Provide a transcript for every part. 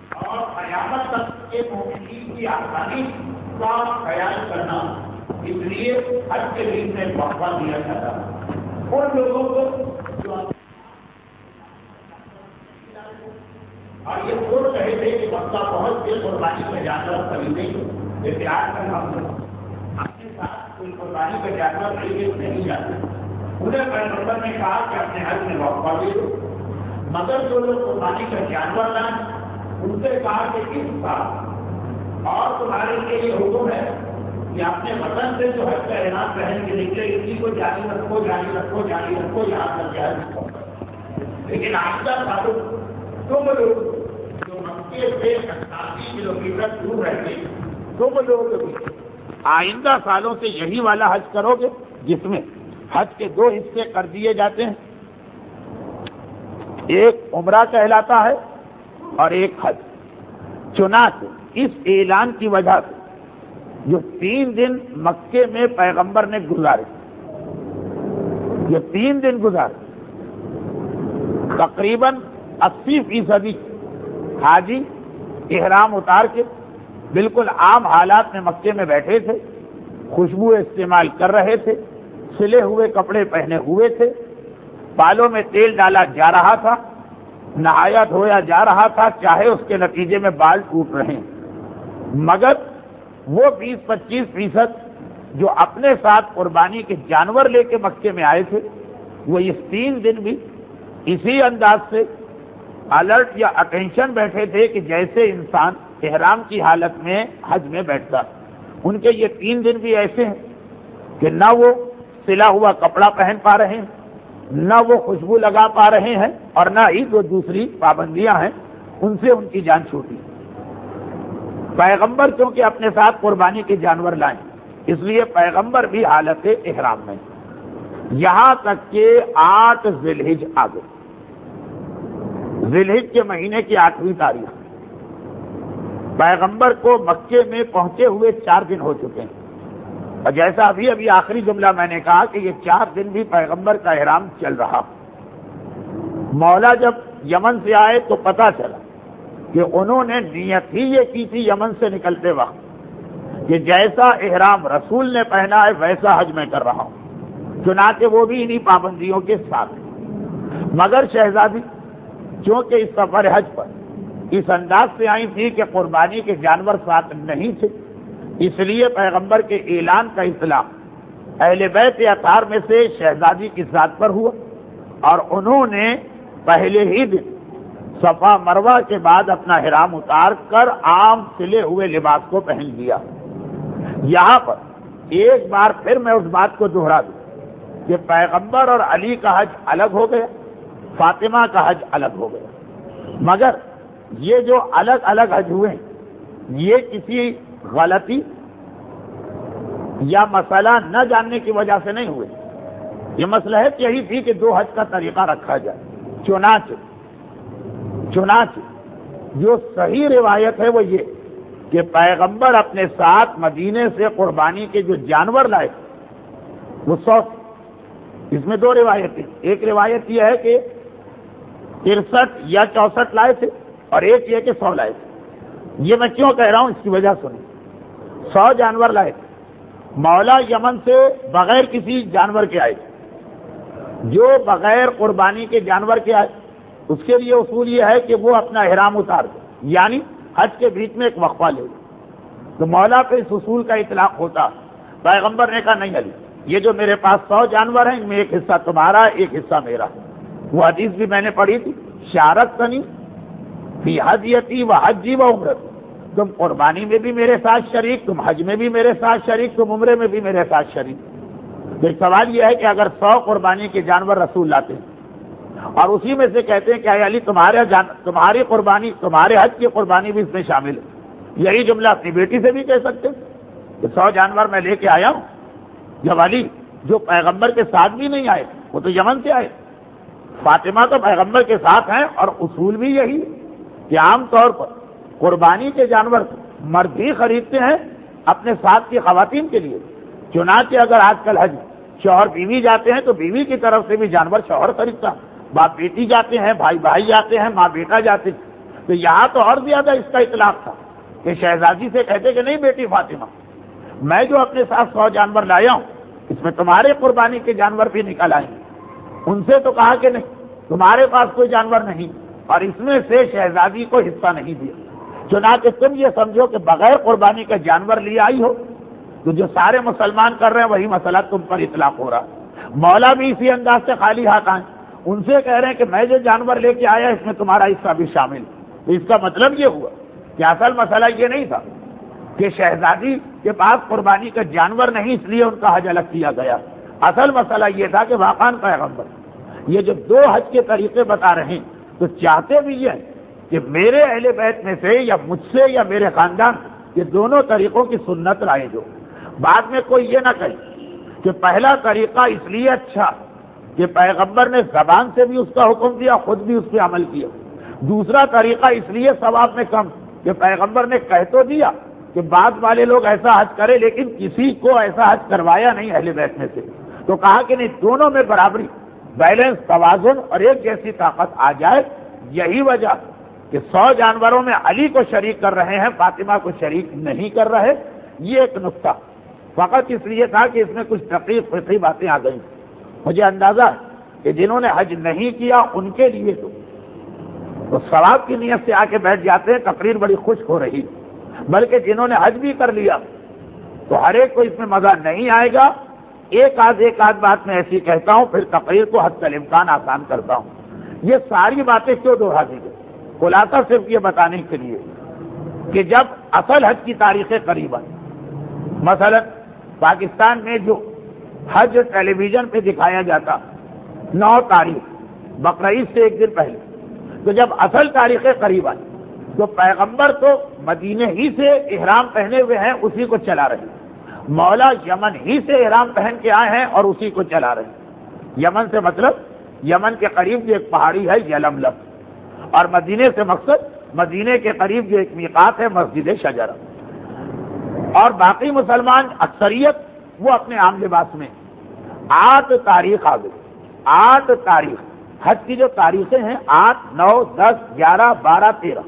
اور قیامت تک کے مومنین کی آسانی کا خیال کرنا، اس لیے حج کے دن میں وقفہ دیا جاتا ہے ان لوگوں کو جو اور یہ سوچ رہے تھے کہ وقتہ پہنچ کے قربانی کا جانور خریدیں، جیسے آج کل ہم لوگ اپنے ساتھ کوئی قربانی کا جانور لے کے نہیں جاتے، انہیں پیغمبر نے کہا کہ اپنے حج میں وقفہ دے دو، مگر جو لوگ قربانی کا جانور لائیں ان سے کہا کہ اس سال اور تمہارے لیے یہ حکم ہے کہ اپنے وطن سے جو حج کا احرام پہن کے نکلے اسی کو جاری رکھو جاری رکھو جاری رکھو یہاں تک جائے، لیکن آئندہ سالوں تم لوگ جو مکے سے 88 کلومیٹر دور رہتے تم لوگ آئندہ سالوں سے یہی والا حج کرو گے جس میں حج کے 2 حصے کر دیے جاتے ہیں، ایک عمرہ کہلاتا ہے اور ایک حج۔ چنانچہ اس اعلان کی وجہ سے جو 3 دن مکے میں پیغمبر نے گزارے، جو 3 دن گزارے، تقریباً 80% حاجی احرام اتار کے بالکل عام حالات میں مکے میں بیٹھے تھے، خوشبو استعمال کر رہے تھے، سلے ہوئے کپڑے پہنے ہوئے تھے، بالوں میں تیل ڈالا جا رہا تھا، نہایا دھویا جا رہا تھا، چاہے اس کے نتیجے میں بال ٹوٹ رہے ہیں، مگر وہ 20-25% جو اپنے ساتھ قربانی کے جانور لے کے مکے میں آئے تھے وہ اس 3 دن بھی اسی انداز سے الرٹ یا اٹینشن بیٹھے تھے کہ جیسے انسان احرام کی حالت میں حج میں بیٹھتا۔ ان کے یہ 3 دن بھی ایسے ہیں کہ نہ وہ سلا ہوا کپڑا پہن پا رہے ہیں، نہ وہ خوشبو لگا پا رہے ہیں، اور نہ ہی جو دوسری پابندیاں ہیں ان سے ان کی جان چھوٹی۔ پیغمبر چونکہ اپنے ساتھ قربانی کے جانور لائیں، اس لیے پیغمبر بھی حالت احرام میں، یہاں تک کہ 8 ذی الحج آ گئے، ذی الحج کے مہینے کی 8ویں تاریخ پیغمبر کو مکے میں پہنچے ہوئے 4 دن ہو چکے ہیں، اور جیسا ابھی آخری جملہ میں نے کہا کہ یہ 4 دن بھی پیغمبر کا احرام چل رہا۔ مولا جب یمن سے آئے تو پتہ چلا کہ انہوں نے نیت ہی یہ کی تھی یمن سے نکلتے وقت کہ جیسا احرام رسول نے پہنا ہے ویسا حج میں کر رہا ہوں، چنانچہ وہ بھی انہی پابندیوں کے ساتھ، مگر شہزادی چونکہ اس سفر حج پر اس انداز سے آئی تھی کہ قربانی کے جانور ساتھ نہیں تھے، اس لیے پیغمبر کے اعلان کا اطلاق اہل بیت اطہار میں سے شہزادی کی ذات پر ہوا، اور انہوں نے پہلے ہی دن صفا مروہ کے بعد اپنا احرام اتار کر عام سلے ہوئے لباس کو پہن لیا۔ یہاں پر ایک بار پھر میں اس بات کو دہرا دوں کہ پیغمبر اور علی کا حج الگ ہو گیا، فاطمہ کا حج الگ ہو گیا، مگر یہ جو الگ الگ حج ہوئے یہ کسی غلطی یا مسئلہ نہ جاننے کی وجہ سے نہیں ہوئے، یہ مصلحت یہی تھی کہ 2 حج کا طریقہ رکھا جائے۔ چنانچہ جو صحیح روایت ہے وہ یہ کہ پیغمبر اپنے ساتھ مدینے سے قربانی کے جو جانور لائے وہ 100، اس میں 2 روایتیں، ایک روایت یہ ہے کہ 63 یا 64 لائے تھے اور ایک یہ کہ 100 لائے تھے۔ یہ میں کیوں کہہ رہا ہوں اس کی وجہ سنیں۔ 100 جانور لائے تھے، مولا یمن سے بغیر کسی جانور کے آئے، جو بغیر قربانی کے جانور کے آئے اس کے لیے اصول یہ ہے کہ وہ اپنا احرام اتار دے، یعنی حج کے بیچ میں ایک وقفہ لے، تو مولا پہ اس اصول کا اطلاق ہوتا۔ پیغمبر نے کہا نہیں علی، یہ جو میرے پاس 100 جانور ہیں ان میں ایک حصہ تمہارا ہے ایک حصہ میرا، وہ حدیث بھی میں نے پڑھی تھی، شارکتنی فی حجیتی و حجی و عمرتی، تم قربانی میں بھی میرے ساتھ شریک، تم حج میں بھی میرے ساتھ شریک، تم عمرے میں بھی میرے ساتھ شریک۔ ایک سوال یہ ہے کہ اگر 100 قربانی کے جانور رسول لاتے ہیں اور اسی میں سے کہتے ہیں کہ اے علی تمہاری قربانی، تمہارے حج کی قربانی بھی اس میں شامل ہے، یہی جملہ اپنی بیٹی سے بھی کہہ سکتے کہ 100 جانور میں لے کے آیا ہوں، جب علی جو پیغمبر کے ساتھ بھی نہیں آئے وہ تو یمن سے آئے، فاطمہ تو پیغمبر کے ساتھ ہیں، اور اصول بھی یہی کہ عام طور پر قربانی کے جانور مرد ہی خریدتے ہیں اپنے ساتھ کی خواتین کے لیے، چنانچہ اگر آج کل حج شوہر بیوی جاتے ہیں تو بیوی کی طرف سے بھی جانور شوہر خریدتا، باپ بیٹی جاتے ہیں، بھائی بھائی جاتے ہیں، ماں بیٹا جاتے ہیں، تو یہاں تو اور زیادہ اس کا اطلاق تھا کہ شہزادی سے کہتے کہ نہیں بیٹی فاطمہ، میں جو اپنے ساتھ 100 جانور لایا ہوں اس میں تمہارے قربانی کے جانور بھی نکل آئیں گے۔ ان سے تو کہا کہ نہیں، تمہارے پاس کوئی جانور نہیں، اور اس میں سے شہزادی کو حصہ نہیں دیا۔ چنانچہ تم یہ سمجھو کہ بغیر قربانی کا جانور لے آئی ہو، تو جو سارے مسلمان کر رہے ہیں وہی مسئلہ تم پر اطلاق ہو رہا۔ مولا بھی اسی انداز سے خالی ہاتھ آئے، ان سے کہہ رہے ہیں کہ میں جو جانور لے کے آیا اس میں تمہارا حصہ بھی شامل۔ تو اس کا مطلب یہ ہوا کہ اصل مسئلہ یہ نہیں تھا کہ شہزادی کے پاس قربانی کا جانور نہیں اس لیے ان کا حج الگ کیا گیا، اصل مسئلہ یہ تھا کہ واقعاً پیغمبر یہ جو 2 حج کے طریقے بتا رہے ہیں تو چاہتے بھی یہ کہ میرے اہل بیت میں سے یا مجھ سے یا میرے خاندان یہ دونوں طریقوں کی سنت رائج ہو۔ بعد میں کوئی یہ نہ کہے کہ پہلا طریقہ اس لیے اچھا کہ پیغمبر نے زبان سے بھی اس کا حکم دیا، خود بھی اس پہ عمل کیا، دوسرا طریقہ اس لیے ثواب میں کم کہ پیغمبر نے کہہ تو دیا کہ بعض والے لوگ ایسا حج کرے لیکن کسی کو ایسا حج کروایا نہیں اہل بیت میں سے، تو کہا کہ نہیں، دونوں میں برابری، بیلنس، توازن اور ایک جیسی طاقت آ جائے۔ یہی وجہ کہ 100 جانوروں میں علی کو شریک کر رہے ہیں، فاطمہ کو شریک نہیں کر رہے، یہ ایک نقطہ فقط اس لیے تھا کہ اس میں کچھ دقیق فقہی باتیں آ گئیں۔ مجھے اندازہ ہے کہ جنہوں نے حج نہیں کیا ان کے لیے تو ثواب کی نیت سے آ کے بیٹھ جاتے ہیں، تقریر بڑی خشک ہو رہی، بلکہ جنہوں نے حج بھی کر لیا تو ہر ایک کو اس میں مزہ نہیں آئے گا۔ ایک آدھ بات میں ایسی کہتا ہوں، پھر تقریر کو حد الامکان آسان کرتا ہوں۔ یہ ساری باتیں کیوں دوہرا دی گئی؟ خلاصہ صرف یہ بتانے کے لیے کہ جب اصل حج کی تاریخیں قریب آئی، مثلا پاکستان میں جو حج ٹیلی ویژن پہ دکھایا جاتا 9 تاریخ بقرعید سے ایک دن پہلے، تو جب اصل تاریخیں قریب آئی تو پیغمبر تو مدینے ہی سے احرام پہنے ہوئے ہیں، اسی کو چلا رہے ہیں، مولا یمن ہی سے احرام پہن کے آئے ہیں اور اسی کو چلا رہے ہیں۔ یمن سے مطلب یمن کے قریب جو ایک پہاڑی ہے یلملم، اور مدینے سے مقصد مدینے کے قریب جو ایک میقات ہے مسجد شجرہ، اور باقی مسلمان اکثریت وہ اپنے عام لباس میں۔ 8 تاریخ آ گئی، 8 تاریخ حج کی جو تاریخیں ہیں 8، 9، 10، 11، 12، 13،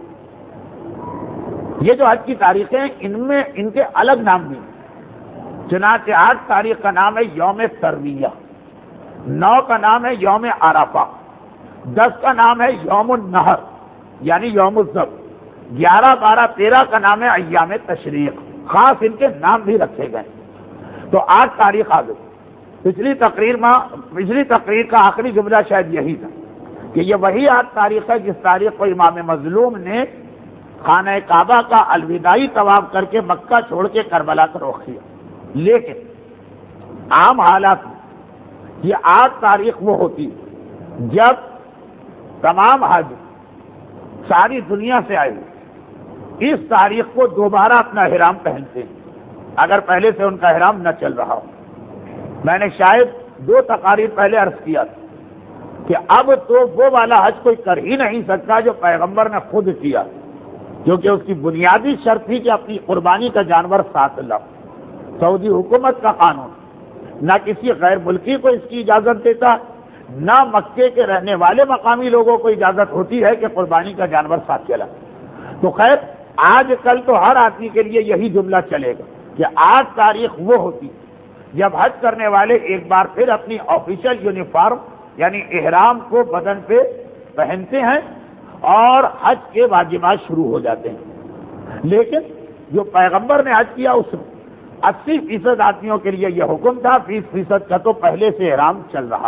یہ جو حج کی تاریخیں ہیں ان میں ان کے الگ نام بھی ہیں۔ چنانچہ 8 تاریخ کا نام ہے یوم ترویہ، 9 کا نام ہے یوم عرفہ، 10 کا نام ہے یوم النحر یعنی یوم الذبح، 11، 12، 13 کا نام ہے ایام تشریق، خاص ان کے نام بھی رکھے گئے۔ تو 8 تاریخ آ گئی۔ پچھلی تقریر کا آخری جملہ شاید یہی تھا کہ یہ وہی 8 تاریخ ہے جس تاریخ کو امام مظلوم نے خانہ کعبہ کا الوداعی طواف کر کے مکہ چھوڑ کے کربلا کا رخ کیا۔ لیکن عام حالات میں یہ 8 تاریخ وہ ہوتی جب تمام حج ساری دنیا سے آئے ہوئے اس تاریخ کو دوبارہ اپنا احرام پہنتے ہیں، اگر پہلے سے ان کا احرام نہ چل رہا ہو۔ میں نے شاید 2 تقاریر پہلے عرض کیا تھا کہ اب تو وہ والا حج کوئی کر ہی نہیں سکتا جو پیغمبر نے خود کیا، کیونکہ اس کی بنیادی شرط تھی کہ اپنی قربانی کا جانور ساتھ لاؤ۔ سعودی حکومت کا قانون نہ کسی غیر ملکی کو اس کی اجازت دیتا، نہ مکے کے رہنے والے مقامی لوگوں کو اجازت ہوتی ہے کہ قربانی کا جانور ساتھ چلا۔ تو خیر آج کل تو ہر آدمی کے لیے یہی جملہ چلے گا کہ 8 تاریخ وہ ہوتی جب حج کرنے والے ایک بار پھر اپنی آفیشل یونیفارم یعنی احرام کو بدن پہ پہنتے ہیں اور حج کے واجبات شروع ہو جاتے ہیں۔ لیکن جو پیغمبر نے حج کیا اس میں 80% آدمیوں کے لیے یہ حکم تھا، 20% کا تو پہلے سے احرام چل رہا۔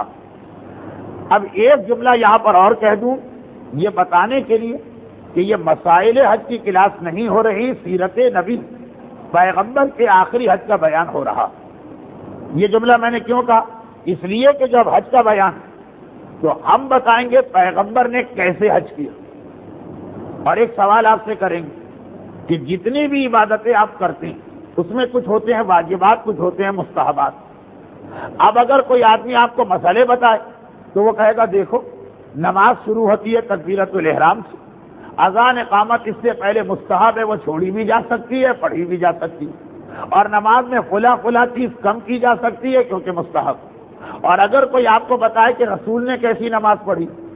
اب ایک جملہ یہاں پر اور کہہ دوں یہ بتانے کے لیے کہ یہ مسائل حج کی کلاس نہیں ہو رہی، سیرت نبی پیغمبر کے آخری حج کا بیان ہو رہا۔ یہ جملہ میں نے کیوں کہا؟ اس لیے کہ جب حج کا بیان تو ہم بتائیں گے پیغمبر نے کیسے حج کیا، اور ایک سوال آپ سے کریں گے کہ جتنی بھی عبادتیں آپ کرتے ہیں اس میں کچھ ہوتے ہیں واجبات، کچھ ہوتے ہیں مستحبات۔ اب اگر کوئی آدمی آپ کو مسئلے بتائے تو وہ کہے گا دیکھو نماز شروع ہوتی ہے تکبیرۃ الاحرام سے، اذان اقامت اس سے پہلے مستحب ہے، وہ چھوڑی بھی جا سکتی ہے، پڑھی بھی جا سکتی ہے، اور نماز میں فلاں چیز کم کی جا سکتی ہے کیونکہ مستحب۔ اور اگر کوئی آپ کو بتائے کہ رسول نے کیسی نماز پڑھی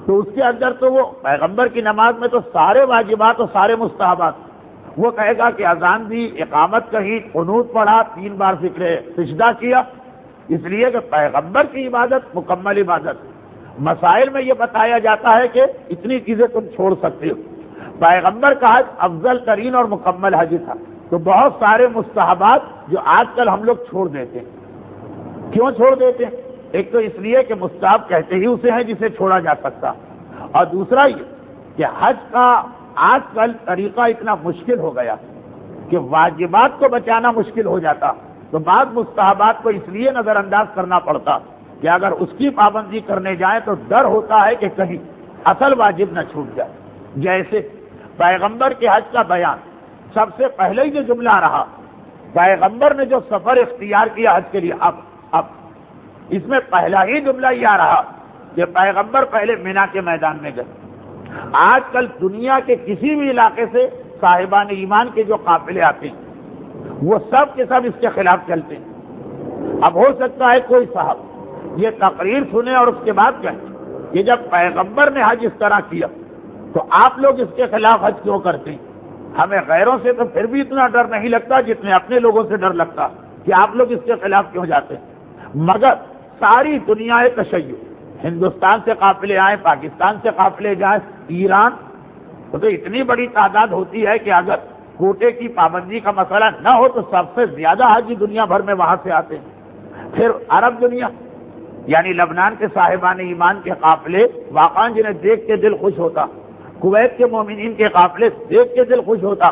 تو اس کے اندر تو وہ پیغمبر کی نماز میں تو سارے واجبات اور سارے مستحبات، وہ کہے گا کہ اذان دی، اقامت کہی، قنوت پڑھا، 3 بار ذکر سجدہ کیا، اس لیے کہ پیغمبر کی عبادت مکمل عبادت۔ مسائل میں یہ بتایا جاتا ہے کہ اتنی چیزیں تم چھوڑ سکتے ہو۔ پیغمبر کا حج افضل ترین اور مکمل حج تھا، تو بہت سارے مستحبات جو آج کل ہم لوگ چھوڑ دیتے ہیں۔ کیوں چھوڑ دیتے ہیں؟ ایک تو اس لیے کہ مستحب کہتے ہی اسے ہیں جسے چھوڑا جا سکتا، اور دوسرا یہ کہ حج کا آج کل طریقہ اتنا مشکل ہو گیا کہ واجبات کو بچانا مشکل ہو جاتا، تو بعض مستحبات کو اس لیے نظر انداز کرنا پڑتا کہ اگر اس کی پابندی کرنے جائیں تو ڈر ہوتا ہے کہ کہیں اصل واجب نہ چھوٹ جائے۔ جیسے پیغمبر کے حج کا بیان سب سے پہلے ہی جو جملہ رہا، پیغمبر نے جو سفر اختیار کیا حج کے لیے، اب اس میں پہلا ہی جملہ یہ رہا کہ پیغمبر پہلے مینا کے میدان میں گئے۔ آج کل دنیا کے کسی بھی علاقے سے صاحبان ایمان کے جو قافلے آتے ہیں وہ سب کے سب اس کے خلاف چلتے ہیں۔ اب ہو سکتا ہے کوئی صاحب یہ تقریر سنے اور اس کے بعد کہیں کہ جب پیغمبر نے حج اس طرح کیا تو آپ لوگ اس کے خلاف حج کیوں کرتے ہیں؟ ہمیں غیروں سے تو پھر بھی اتنا ڈر نہیں لگتا جتنے اپنے لوگوں سے ڈر لگتا کہ آپ لوگ اس کے خلاف کیوں جاتے ہیں۔ مگر ساری دنیا تشیع، ہندوستان سے قافلے آئیں، پاکستان سے قافلے جائیں، ایران، تو اتنی بڑی تعداد ہوتی ہے کہ اگر کوٹے کی پابندی کا مسئلہ نہ ہو تو سب سے زیادہ حاجی دنیا بھر میں وہاں سے آتے ہیں۔ پھر عرب دنیا یعنی لبنان کے صاحبان ایمان کے قافلے واقعا جنہیں دیکھ کے دل خوش ہوتا، کویت کے مومنین کے قافلے دیکھ کے دل خوش ہوتا،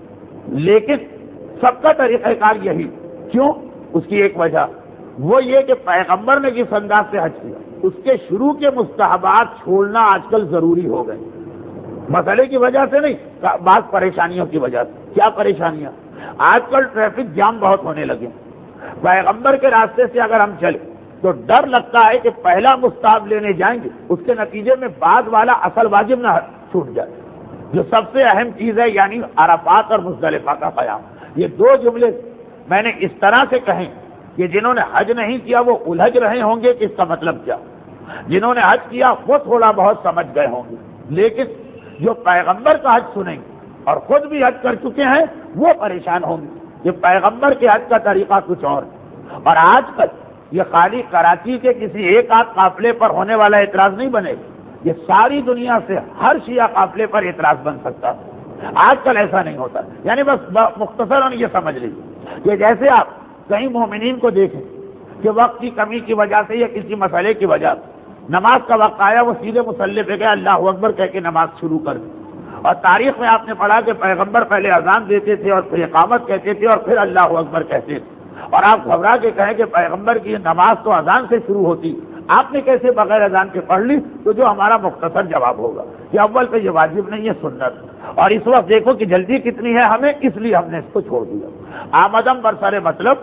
لیکن سب کا طریقہ کار یہی۔ کیوں؟ اس کی ایک وجہ وہ یہ کہ پیغمبر نے جس انداز سے حج کیا اس کے شروع کے مستحبات چھوڑنا آج کل ضروری ہو گئے، مسئلے کی وجہ سے نہیں، بعض پریشانیوں کی وجہ سے۔ کیا پریشانیاں؟ آج کل ٹریفک جام بہت ہونے لگے، پیغمبر کے راستے سے اگر ہم چلیں تو ڈر لگتا ہے کہ پہلا مستحب لینے جائیں گے، اس کے نتیجے میں بعد والا اصل واجب نہ چھوٹ جائے، جو سب سے اہم چیز ہے، یعنی عرفات اور مزدلفہ کا قیام۔ یہ 2 جملے میں نے اس طرح سے کہیں کہ جنہوں نے حج نہیں کیا وہ الجھ رہے ہوں گے کہ اس کا مطلب کیا، جنہوں نے حج کیا وہ تھوڑا بہت سمجھ گئے ہوں گے، لیکن جو پیغمبر کا حج سنیں گے اور خود بھی حج کر چکے ہیں وہ پریشان ہوں گے کہ پیغمبر کے حج کا طریقہ کچھ اور ہے۔ اور آج کل یہ خالی کراچی کے کسی ایک آدھ قافلے پر ہونے والا اعتراض نہیں بنے گا، یہ ساری دنیا سے ہر شیعہ قافلے پر اعتراض بن سکتا ہے۔ آج کل ایسا نہیں ہوتا، یعنی بس مختصراً یہ سمجھ لیجیے کہ جیسے آپ کئی مومنین کو دیکھیں کہ وقت کی کمی کی وجہ سے یا کسی مسئلے کی وجہ سے نماز کا وقت آیا وہ سیدھے مصلی پہ گئے، اللہ اکبر کہہ کے نماز شروع کر دی، اور تاریخ میں آپ نے پڑھا کہ پیغمبر پہلے اذان دیتے تھے اور پھر اقامت کہتے تھے اور پھر اللہ اکبر کہتے تھے، اور آپ گھبرا کے کہیں کہ پیغمبر کی نماز تو اذان سے شروع ہوتی، آپ نے کیسے بغیر اذان کے پڑھ لی؟ تو جو ہمارا مختصر جواب ہوگا کہ اول تو یہ واجب نہیں ہے، سنت، اور اس وقت دیکھو کہ جلدی کتنی ہے ہمیں، اس لیے ہم نے اس کو چھوڑ دیا۔ آمدم برسر مطلب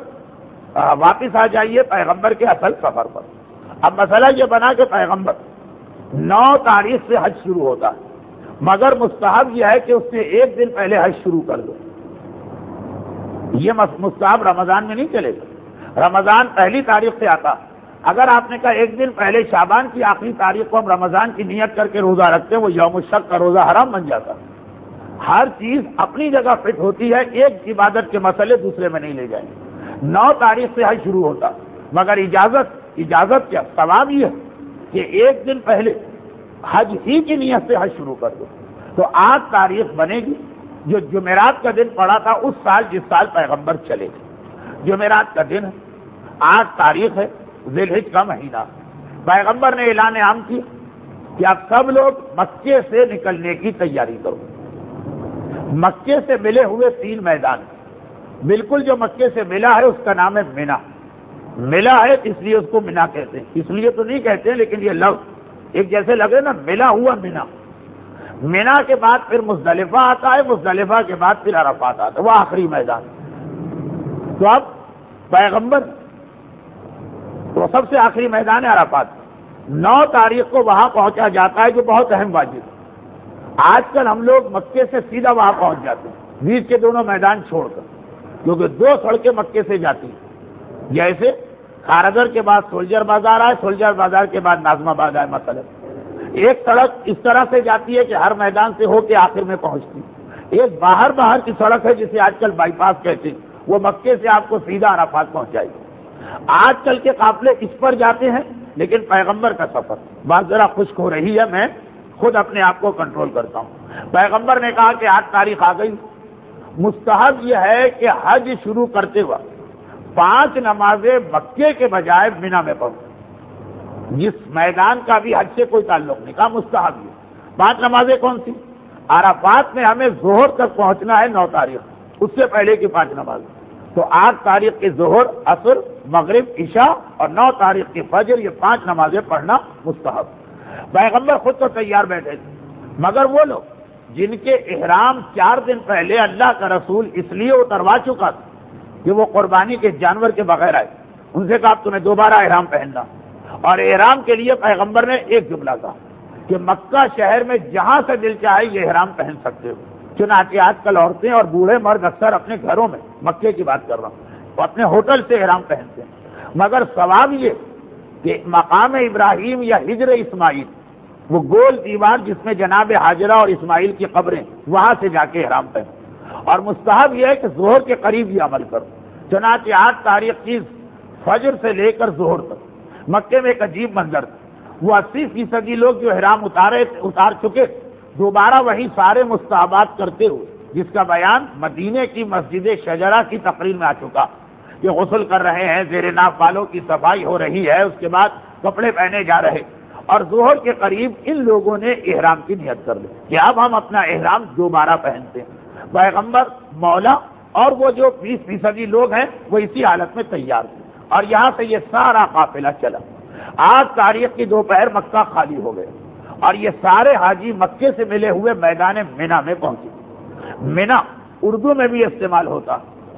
واپس آ جائیے پیغمبر کے اصل سفر پر۔ اب مسئلہ یہ بنا کہ پیغمبر 9 تاریخ سے حج شروع ہوتا ہے، مگر مستحب یہ ہے کہ اس نے 1 دن پہلے حج شروع کر دو۔ یہ مستحب رمضان میں نہیں چلے گا، رمضان پہلی تاریخ سے آتا، اگر آپ نے کہا 1 دن پہلے شعبان کی آخری تاریخ کو ہم رمضان کی نیت کر کے روزہ رکھتے ہیں، وہ یوم الشک کا روزہ حرام بن جاتا۔ ہر چیز اپنی جگہ فٹ ہوتی ہے، ایک عبادت کے مسئلے دوسرے میں نہیں لے جائیں گے۔ 9 تاریخ سے حج شروع ہوتا، مگر اجازت کیا؟ ثواب یہ کہ 1 دن پہلے حج ہی کی نیت سے حج شروع کر دو، تو 8 تاریخ بنے گی، جو جمعرات کا دن پڑا تھا اس سال جس سال پیغمبر چلے تھے، جمعرات کا دن ہے، 8 تاریخ ہے، ذی الحجہ کا مہینہ۔ پیغمبر نے اعلان عام کیا کہ آپ سب لوگ مکے سے نکلنے کی تیاری کرو۔ مکے سے ملے ہوئے 3 میدان، بالکل جو مکے سے ملا ہے اس کا نام ہے مینا، ملا ہے اس لیے اس کو مینا کہتے ہیں، اس لیے تو نہیں کہتے ہیں لیکن یہ لفظ ایک جیسے لگے نا، ملا ہوا مینا۔ مینا کے بعد پھر مزدلفہ آتا ہے، مزدلفہ کے بعد پھر عرفات آتا ہے، وہ آخری میدان۔ تو اب پیغمبر وہ سب سے آخری میدان ہے عرفات، 9 تاریخ کو وہاں پہنچا جاتا ہے، جو بہت اہم واجب۔ آج کل ہم لوگ مکے سے سیدھا وہاں پہنچ جاتے ہیں، بیچ کے دونوں میدان چھوڑ کر، کیونکہ 2 سڑکیں مکے سے جاتی ہیں، جیسے کھارگر کے بعد سولجر بازار آئے، سولجر بازار کے بعد ناظم آباد آئے مثلا، ایک سڑک اس طرح سے جاتی ہے کہ ہر میدان سے ہو کے آخر میں پہنچتی، ایک باہر کی سڑک ہے جسے آج کل بائی پاس کہتے ہیں، وہ مکے سے آپ کو سیدھا عرفات پہنچائے گی۔ آج کل کے قافلے اس پر جاتے ہیں، لیکن پیغمبر کا سفر بات ذرا خشک ہو رہی ہے، میں خود اپنے آپ کو کنٹرول کرتا ہوں۔ پیغمبر نے کہا کہ آج تاریخ آ گئی، مستحب یہ ہے کہ حج شروع کرتے وقت 5 نمازیں مکے کے بجائے مینا میں پڑھو۔ جس میدان کا بھی حج سے کوئی تعلق نہیں، کہا مستحب یہ 5 نمازیں کون سی؟ عرفات میں ہمیں ظہر تک پہنچنا ہے 9 تاریخ، اس سے پہلے کی 5 نمازیں، تو 8 تاریخ کی ظہر، عصر، مغرب، عشاء اور 9 تاریخ کی فجر، یہ 5 نمازیں پڑھنا مستحب۔ پیغمبر خود تو تیار بیٹھے تھے، مگر وہ لوگ جن کے احرام 4 دن پہلے اللہ کا رسول اس لیے اتروا چکا تھا کہ وہ قربانی کے جانور کے بغیر آئے، ان سے کہا تمہیں دوبارہ احرام پہننا، اور احرام کے لیے پیغمبر نے ایک جملہ کہا کہ مکہ شہر میں جہاں سے دل چاہے یہ احرام پہن سکتے ہو۔ چنانچہ آج کل عورتیں اور بوڑھے مرد اکثر اپنے گھروں میں، مکے کی بات کر رہا ہوں، وہ اپنے ہوٹل سے احرام پہنتے ہیں، مگر ثواب یہ کہ مقام ابراہیم یا ہجر اسماعیل، وہ گول دیوار جس میں جناب حاجرہ اور اسماعیل کی قبریں، وہاں سے جا کے احرام پہنو، اور مستحب یہ ہے کہ ظہر کے قریب یہ عمل کرو۔ چنانچہ 8 تاریخ کی فجر سے لے کر ظہر تک مکے میں ایک عجیب منظر تھا، وہ 80% لوگ جو احرام اتار چکے دوبارہ وہی سارے مستحبات کرتے ہوئے، جس کا بیان مدینے کی مسجد شجرہ کی تقریر میں آ چکا، کہ غسل کر رہے ہیں، زیر ناف بالوں کی صفائی ہو رہی ہے، اس کے بعد کپڑے پہنے جا رہے، اور ظہر کے قریب ان لوگوں نے احرام کی نیت کر لی کہ اب ہم اپنا احرام دوبارہ پہنتے ہیں۔ پیغمبر، مولا اور وہ جو 20% لوگ ہیں وہ اسی حالت میں تیار تھے، اور یہاں سے یہ سارا قافلہ چلا۔ 8 تاریخ کی دوپہر مکہ خالی ہو گئے، اور یہ سارے حاجی مکے سے ملے ہوئے میدان مینا میں پہنچے۔ مینا اردو میں بھی استعمال ہوتا،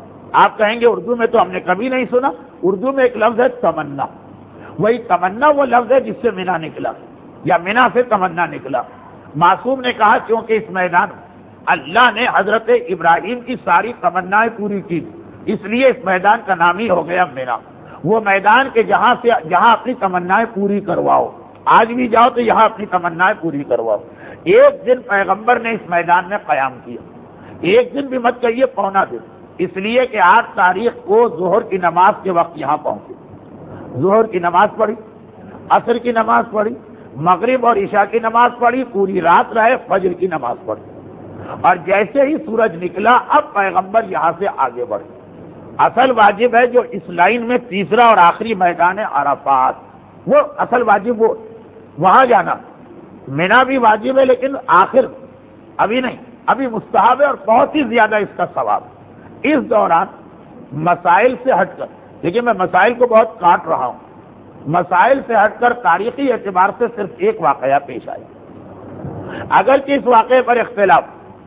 آپ کہیں گے اردو میں تو ہم نے کبھی نہیں سنا، اردو میں ایک لفظ ہے تمنا، وہی تمنا وہ لفظ ہے جس سے مینا نکلا، یا مینا سے تمنا نکلا۔ معصوم نے کہا کیونکہ اس میدان میں اللہ نے حضرت ابراہیم کی ساری تمنائیں پوری کی، اس لیے اس میدان کا نام ہی ہو گیا مینا، وہ میدان کے جہاں اپنی تمنائیں پوری کرواؤ، آج بھی جاؤ تو یہاں اپنی تمنائیں پوری کرواؤ۔ ایک دن پیغمبر نے اس میدان میں قیام کیا، ایک دن بھی مت کہیے، پونا دن، اس لیے کہ 8 تاریخ کو ظہر کی نماز کے وقت یہاں پہنچے، ظہر کی نماز پڑھی، عصر کی نماز پڑھی، مغرب اور عشاء کی نماز پڑھی، پوری رات رہے، فجر کی نماز پڑھی، اور جیسے ہی سورج نکلا اب پیغمبر یہاں سے آگے بڑھے۔ اصل واجب ہے جو اس لائن میں تیسرا اور آخری میدان ہے عرفات، وہ اصل واجب، وہ وہاں جانا۔ مینا بھی واجب ہے لیکن آخر ابھی نہیں، ابھی مستحب ہے اور بہت ہی زیادہ اس کا ثواب۔ اس دوران مسائل سے ہٹ کر، دیکھیے میں مسائل کو بہت کاٹ رہا ہوں، مسائل سے ہٹ کر تاریخی اعتبار سے صرف ایک واقعہ پیش آیا، اگرچہ اس واقعے پر اختلاف،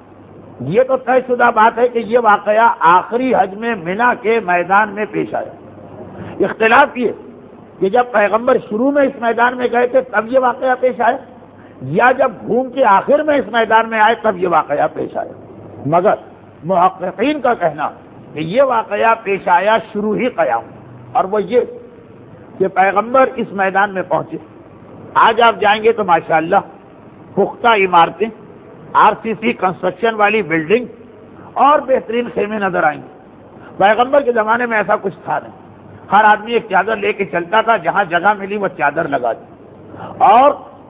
یہ تو طے شدہ بات ہے کہ یہ واقعہ آخری حج میں مینا کے میدان میں پیش آیا۔ اختلاف یہ کہ جب پیغمبر شروع میں اس میدان میں گئے تھے تب یہ واقعہ پیش آیا، یا جب گھوم کے آخر میں اس میدان میں آئے تب یہ واقعہ پیش آیا، مگر محققین کا کہنا کہ یہ واقعہ پیش آیا شروع ہی قیام، اور وہ یہ کہ پیغمبر اس میدان میں پہنچے۔ آج آپ جائیں گے تو ماشاءاللہ پختہ عمارتیں، RCC کنسٹرکشن والی بلڈنگ اور بہترین خیمے نظر آئیں گے۔ پیغمبر کے زمانے میں ایسا کچھ تھا نہیں، ہر آدمی ایک چادر لے کے چلتا تھا، جہاں جگہ ملی وہ چادر لگا دی، اور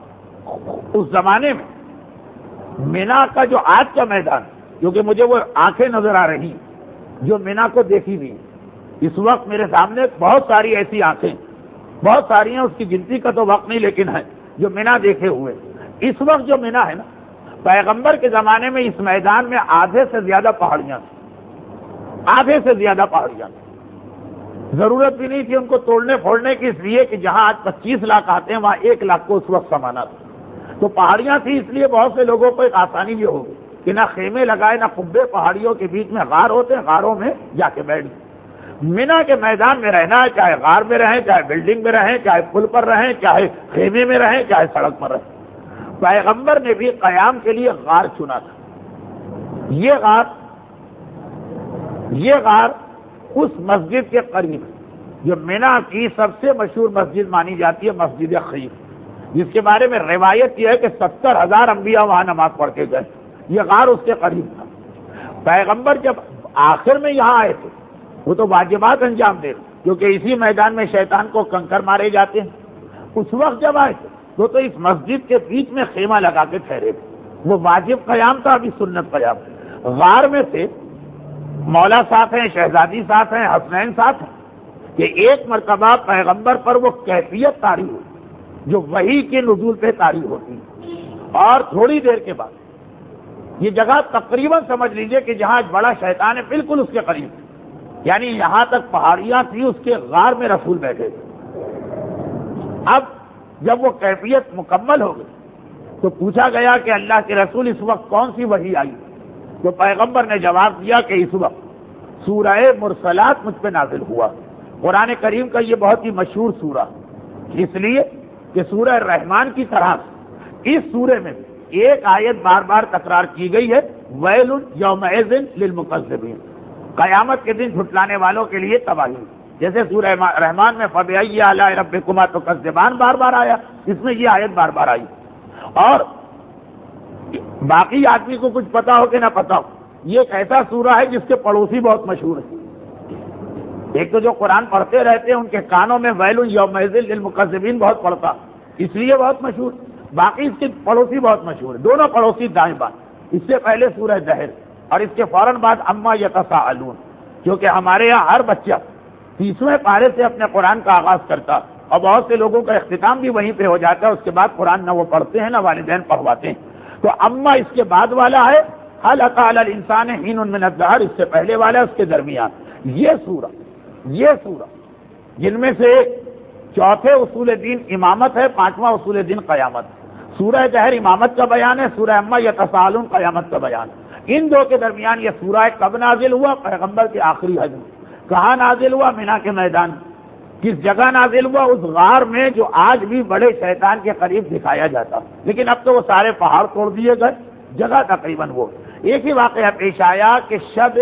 اس زمانے میں مینا کا جو آج کا میدان، کیونکہ مجھے وہ آنکھیں نظر آ رہی جو مینا کو دیکھی ہوئی، اس وقت میرے سامنے بہت ساری ایسی آنکھیں، بہت ساری ہیں، اس کی گنتی کا تو وقت نہیں لیکن ہے جو مینا دیکھے ہوئے۔ اس وقت جو مینا ہے نا، پیغمبر کے زمانے میں اس میدان میں آدھے سے زیادہ پہاڑیاں تھیں، آدھے سے زیادہ پہاڑیاں تھیں، ضرورت بھی نہیں تھی ان کو توڑنے پھوڑنے کی، اس لیے کہ جہاں آج 25 لاکھ آتے ہیں وہاں 1 لاکھ کو اس وقت سمانا تھا، تو پہاڑیاں تھیں، اس لیے بہت سے لوگوں کو ایک آسانی یہ ہوگی کہ نہ خیمے لگائے نہ قبے، پہاڑیوں کے بیچ میں غار ہوتے ہیں، غاروں میں جا کے بیٹھ گئے۔ مینا کے میدان میں رہنا ہے، چاہے غار میں رہیں، چاہے بلڈنگ میں رہیں، چاہے پل پر رہیں، چاہے خیمے میں رہیں، چاہے سڑک پر رہیں۔ پیغمبر نے بھی قیام کے لیے غار چنا تھا۔ یہ غار اس مسجد کے قریب ہے جو مینا کی سب سے مشہور مسجد مانی جاتی ہے، مسجد خیف۔ جس کے بارے میں روایت یہ ہے کہ 70,000 انبیاء وہاں نماز پڑھ کے گئے. یہ غار اس کے قریب تھا. پیغمبر جب آخر میں یہاں آئے تھے وہ تو واجبات انجام دے رہے کیونکہ اسی میدان میں شیطان کو کنکر مارے جاتے ہیں. اس وقت جب آئے تھے تو اس مسجد کے بیچ میں خیمہ لگا کے ٹھہرے تھے. وہ واجب قیام تھا, ابھی سنت قیام. غار میں سے مولا ساتھ ہیں, شہزادی ساتھ ہیں, حسنین ساتھ ہیں کہ ایک مرتبہ پیغمبر پر وہ کیفیت طاری ہوئی جو وحی کے نزول پہ طاری ہوتی ہے. اور تھوڑی دیر کے بعد یہ جگہ تقریباً سمجھ لیجئے کہ جہاں بڑا شیطان ہے بالکل اس کے قریب, یعنی یہاں تک پہاڑیاں تھی, اس کے غار میں رسول بیٹھے تھے. اب جب وہ کیفیت مکمل ہو گئی تو پوچھا گیا کہ اللہ کے رسول اس وقت کون سی وحی آئی؟ تو پیغمبر نے جواب دیا کہ اس وقت سورہ مرسلات مجھ پہ نازل ہوا. قرآن کریم کا یہ بہت ہی مشہور سورہ, اس لیے کہ سورہ رحمان کی طرح اس سورے میں ایک آیت بار بار تکرار کی گئی ہے, ویل یومئذ للمکذبین, قیامت کے دن جھٹلانے والوں کے لیے تباہی. جیسے سورہ رحمان میں فبأی آلاء ربکما تکذبان بار بار آیا, اس میں یہ آیت بار بار آئی. اور باقی آدمی کو کچھ پتا ہو کہ نہ پتا ہو, یہ ایک ایسا سورہ ہے جس کے پڑوسی بہت مشہور ہیں. ایک تو جو قرآن پڑھتے رہتے ہیں ان کے کانوں میں ویل یومئذ للمکذبین بہت پڑتا, اس لیے بہت مشہور. باقی اس کے پڑوسی بہت مشہور ہیں, دونوں پڑوسی دائیں بائیں. اس سے پہلے سورہ دہر اور اس کے فوراً بعد اما یتساءلون, کیونکہ ہمارے یہاں ہر بچہ 30ویں پارے سے اپنے قرآن کا آغاز کرتا اور بہت سے لوگوں کا اختتام بھی وہیں پہ ہو جاتا ہے. اس کے بعد قرآن نہ وہ پڑھتے ہیں نہ والدین پڑھواتے ہیں. تو اما اس کے بعد والا ہے, هل اتى على الانسان حين من الدهر اس سے پہلے والا ہے, اس کے درمیان یہ سورہ جن میں سے ایک چوتھے اصول دین امامت ہے, پانچواں اصول دین قیامت. سورہ دہر امامت کا بیان ہے, سورہ اما یتساءلون قیامت کا بیان. ان دو کے درمیان یہ سورہ کب نازل ہوا؟ پیغمبر کے آخری حج میں. کہاں نازل ہوا؟ مینا کے میدان. کس جگہ نازل ہوا؟ اس غار میں جو آج بھی بڑے شیطان کے قریب دکھایا جاتا, لیکن اب تو وہ سارے پہاڑ توڑ دیے گئے. جگہ تقریباً وہ ایک ہی واقعہ پیش آیا کہ شب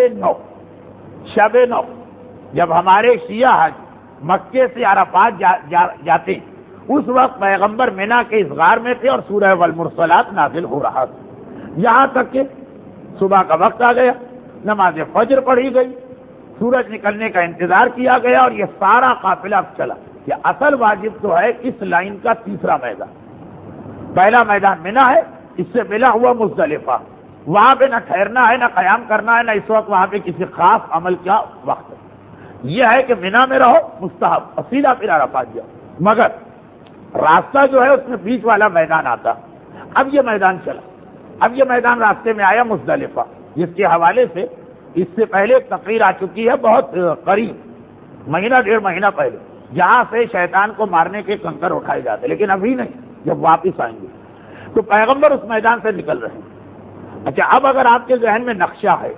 نو جب ہمارے شیعہ حج مکے سے عرفات جاتے اس وقت پیغمبر مینا کے اس غار میں تھے اور سورہ والمرسلات نازل ہو رہا تھا. یہاں تک کہ صبح کا وقت آ گیا, نماز فجر پڑھی گئی, سورج نکلنے کا انتظار کیا گیا اور یہ سارا قافلہ اب چلا. یہ اصل واجب تو ہے اس لائن کا تیسرا میدان. پہلا میدان مینا ہے, اس سے ملا ہوا مزدلفہ. وہاں پہ نہ ٹھہرنا ہے, نہ قیام کرنا ہے, نہ اس وقت وہاں پہ کسی خاص عمل کا وقت ہے. یہ ہے کہ مینا میں رہو مستحب, اور سیدھا پھر عرفات جاؤ. مگر راستہ جو ہے اس میں بیچ والا میدان آتا. اب یہ میدان چلا, اب یہ میدان راستے میں آیا مزدلفہ, جس کے حوالے سے اس سے پہلے ایک تقریر آ چکی ہے بہت قریب, مہینہ ڈیڑھ مہینہ پہلے, جہاں سے شیطان کو مارنے کے کنکر اٹھائے جاتے, لیکن ابھی نہیں, جب واپس آئیں گے. تو پیغمبر اس میدان سے نکل رہے ہیں. اچھا, اب اگر آپ کے ذہن میں نقشہ ہے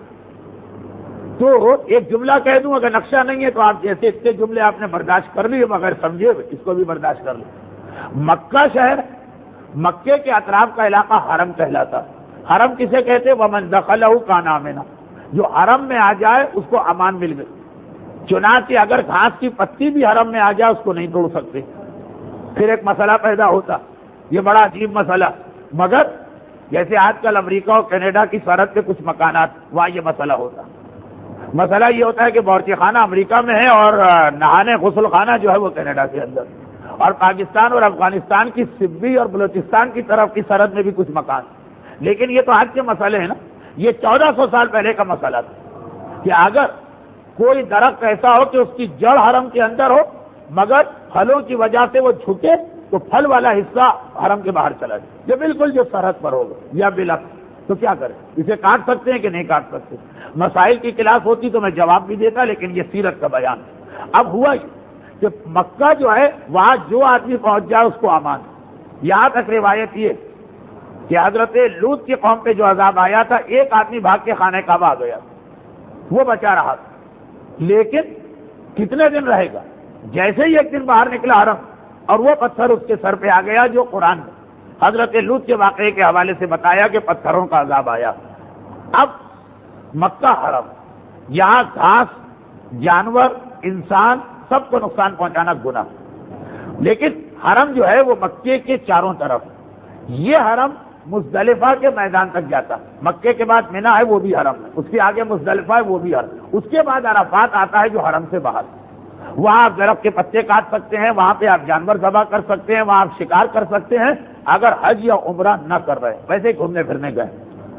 تو ایک جملہ کہہ دوں, اگر نقشہ نہیں ہے تو آپ جیسے اتنے جملے آپ نے برداشت کر لیے, مگر سمجھے اس کو بھی برداشت کر لیں. مکہ شہر, مکے کے اطراف کا علاقہ حرم کہلاتا. حرم کسے کہتے؟ ومن دخلہ کان آمنا, جو حرم میں آ جائے اس کو امان مل گئی. چنانچہ اگر گھاس کی پتی بھی حرم میں آ جائے اس کو نہیں توڑ سکتے. پھر ایک مسئلہ پیدا ہوتا, یہ بڑا عجیب مسئلہ, مگر جیسے آج کل امریکہ اور کینیڈا کی سرحد پہ کچھ مکانات, وہاں یہ مسئلہ ہوتا. مسئلہ یہ ہوتا ہے کہ باورچی خانہ امریکہ میں ہے اور نہانے غسل خانہ جو ہے وہ کینیڈا کے اندر, اور پاکستان اور افغانستان کی سبی اور بلوچستان کی طرف کی سرحد میں بھی کچھ مکان. لیکن یہ تو آج کے مسئلے ہیں نا, یہ 1400 سال پہلے کا مسئلہ تھا کہ اگر کوئی درخت ایسا ہو کہ اس کی جڑ حرم کے اندر ہو مگر پھلوں کی وجہ سے وہ جھکے تو پھل والا حصہ حرم کے باہر چلا جائے, یہ بالکل جو سرحد پر ہوگا یا بلک, تو کیا کریں؟ اسے کاٹ سکتے ہیں کہ نہیں کاٹ سکتے؟ مسائل کی کلاس ہوتی تو میں جواب بھی دیتا, لیکن یہ سیرت کا بیان. اب ہوا کہ مکہ جو ہے وہاں جو آدمی پہنچ جائے اس کو امان. یہاں تک روایت یہ کہ حضرت لوط کی قوم پہ جو عذاب آیا تھا, ایک آدمی بھاگ کے خانہ کعبہ آ گیا, وہ بچا رہا تھا. لیکن کتنے دن رہے گا؟ جیسے ہی ایک دن باہر نکلا حرم اور وہ پتھر اس کے سر پہ آ گیا, جو قرآن میں حضرت لوط کے واقعے کے حوالے سے بتایا کہ پتھروں کا عذاب آیا. اب مکہ حرم, یہاں گھاس, جانور, انسان سب کو نقصان پہنچانا گناہ. لیکن حرم جو ہے وہ مکے کے چاروں طرف، یہ حرم مزدلفہ کے میدان تک جاتا، مکے کے بعد مینا ہے وہ بھی حرم ہے، اس کے آگے مزدلفہ ہے وہ بھی حرم، اس کے بعد عرفات آتا ہے جو حرم سے باہر، وہاں آپ درخت کے پتے کاٹ سکتے ہیں، وہاں پہ آپ جانور ذبح کر سکتے ہیں، وہاں آپ شکار کر سکتے ہیں اگر حج یا عمرہ نہ کر رہے، ویسے ہی گھومنے پھرنے گئے۔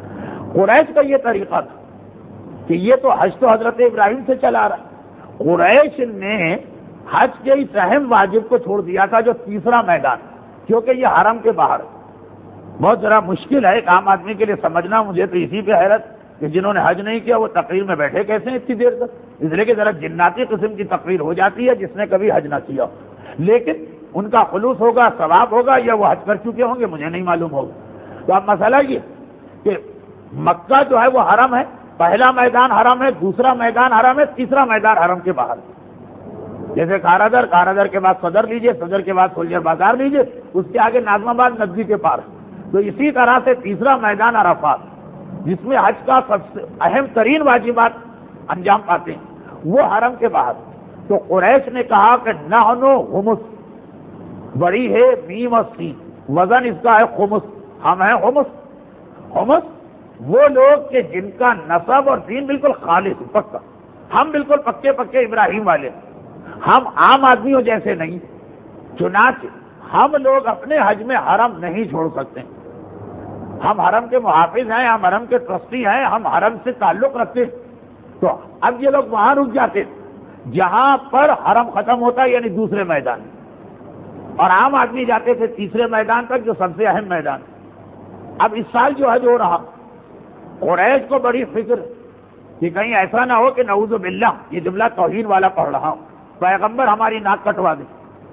قریش کا یہ طریقہ تھا کہ یہ تو حج تو حضرت ابراہیم سے چلا رہا، قریش نے حج کے اس اہم واجب کو چھوڑ دیا تھا جو تیسرا میدان، کیونکہ یہ حرم کے باہر ہے۔ بہت ذرا مشکل ہے ایک عام آدمی کے لیے سمجھنا، مجھے تو اسی پہ حیرت کہ جنہوں نے حج نہیں کیا وہ تقریر میں بیٹھے کیسے ہیں اتنی دیر تک، اس لیے کہ ذرا جناتی قسم کی تقریر ہو جاتی ہے جس نے کبھی حج نہ کیا، لیکن ان کا خلوص ہوگا، ثواب ہوگا، یا وہ حج کر چکے ہوں گے مجھے نہیں معلوم ہوگا۔ تو اب مسئلہ یہ کہ مکہ جو ہے وہ حرم ہے، پہلا میدان حرم ہے، دوسرا میدان حرم ہے، تیسرا میدان حرم کے باہر ہے۔ جیسے کارادر کے بعد صدر لیجئے، صدر کے بعد سولجر بازار لیجئے، اس کے آگے ناظم آباد ندوی کے پار ہے۔ تو اسی طرح سے تیسرا میدان عرفات جس میں حج کا سب سے اہم ترین واجبات انجام پاتے ہیں وہ حرم کے باہر۔ تو قریش نے کہا کہ نحنو خمس، بڑی ہے میم اور سین، وزن اس کا ہے خمس، ہم ہیں خمس۔ خمس وہ لوگ کہ جن کا نسب اور دین بالکل خالص پکا، ہم بالکل پکے پکے ابراہیم والے، ہم عام آدمیوں جیسے نہیں، چنانچہ ہم لوگ اپنے حج میں حرم نہیں چھوڑ سکتے، ہم حرم کے محافظ ہیں، ہم حرم کے ٹرسٹی ہیں، ہم حرم سے تعلق رکھتے ہیں۔ تو اب یہ لوگ وہاں رک جاتے جہاں پر حرم ختم ہوتا ہے، یعنی دوسرے میدان، اور عام آدمی جاتے تھے تیسرے میدان تک جو سب سے اہم میدان۔ اب اس سال جو حج ہو رہا، قریش کو بڑی فکر کہ کہیں ایسا نہ ہو کہ نعوذ باللہ یہ جملہ توہین والا پڑھ رہا ہوں، پیغمبر ہماری ناک کٹوا دے۔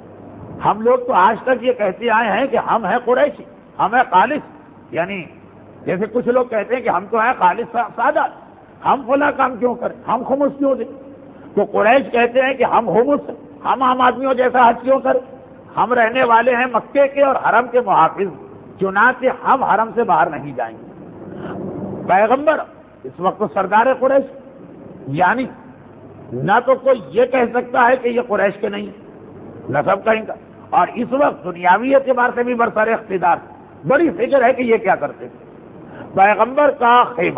ہم لوگ تو آج تک یہ کہتے آئے ہیں کہ ہم ہیں قریشی، ہم ہیں خالص، یعنی جیسے کچھ لوگ کہتے ہیں کہ ہم تو ہیں خالص سادہ، ہم فلاں کام کیوں کریں، ہم خمس کیوں دیں؟ تو قریش کہتے ہیں کہ ہم خمس، ہم عام آدمیوں جیسا حج کیوں کریں؟ ہم رہنے والے ہیں مکے کے اور حرم کے محافظ، چنانچہ ہم حرم سے باہر نہیں جائیں گے۔ پیغمبر اس وقت تو سردار قریش، یعنی نہ تو کوئی یہ کہہ سکتا ہے کہ یہ قریش کے نہیں، نسب کہیں گا، اور اس وقت دنیاوی اعتبار سے بھی برسر اقتدار، بڑی فکر ہے کہ یہ کیا کرتے ہیں۔ پیغمبر کا خیمہ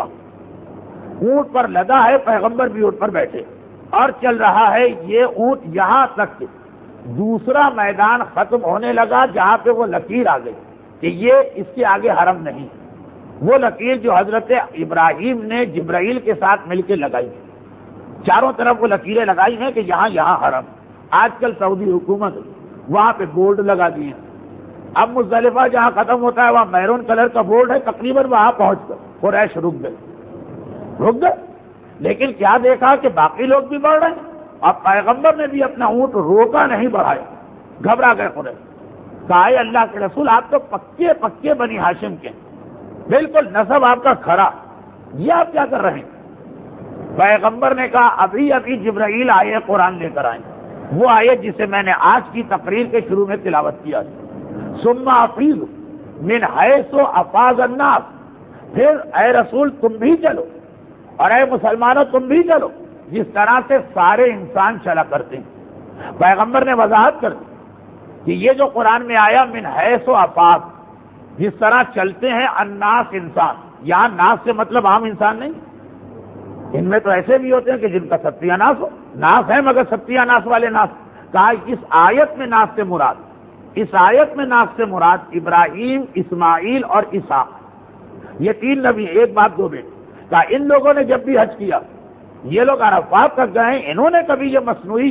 اونٹ پر لدا ہے، پیغمبر بھی اونٹ پر بیٹھے اور چل رہا ہے یہ اونٹ یہاں تک کہ دوسرا میدان ختم ہونے لگا جہاں پہ وہ لکیر آ گئی کہ یہ اس کے آگے حرم نہیں، وہ لکیر جو حضرت ابراہیم نے جبرائیل کے ساتھ مل کے لگائی، چاروں طرف وہ لکیریں لگائی ہیں کہ یہاں یہاں حرم۔ آج کل سعودی حکومت وہاں پہ بورڈ لگا دیے ہیں، اب مزدلفہ جہاں ختم ہوتا ہے وہاں میرون کلر کا بورڈ ہے، تقریباً وہاں پہنچ کر قریش رک گئے، لیکن کیا دیکھا کہ باقی لوگ بھی بڑھ رہے ہیں، اور پیغمبر نے بھی اپنا اونٹ روکا نہیں، بڑھایا، گھبرا گئے قریش، کہا اے اللہ کے رسول آپ تو پکے پکے بنی ہاشم کے، بالکل نسب آپ کا کھرا، یہ آپ کیا کر رہے ہیں؟ پیغمبر نے کہا ابھی ابھی جبرائیل آئے قرآن لے کر آئے، وہ آئے جسے میں نے آج کی تقریر کے شروع میں تلاوت کیا، ثم افیض من حیث افاض الناس، پھر اے رسول تم بھی چلو اور اے مسلمانوں تم بھی چلو جس طرح سے سارے انسان چلا کرتے ہیں۔ پیغمبر نے وضاحت کر دی کہ یہ جو قرآن میں آیا من حیث افاض، جس طرح چلتے ہیں الناس انسان، یہاں ناس سے مطلب عام انسان نہیں، ان میں تو ایسے بھی ہوتے ہیں کہ جن کا ستیہ ناس ہو، ناس ہے مگر ستیہ ناس والے ناس۔ کہا اس آیت میں ناس سے مراد، اس آیت میں ناس سے مراد ابراہیم، اسماعیل اور اسحاق، یہ تین نبی، ایک باپ دو بیٹے۔ کہا ان لوگوں نے جب بھی حج کیا، یہ لوگ عرفات تک گئے، انہوں نے کبھی یہ مصنوعی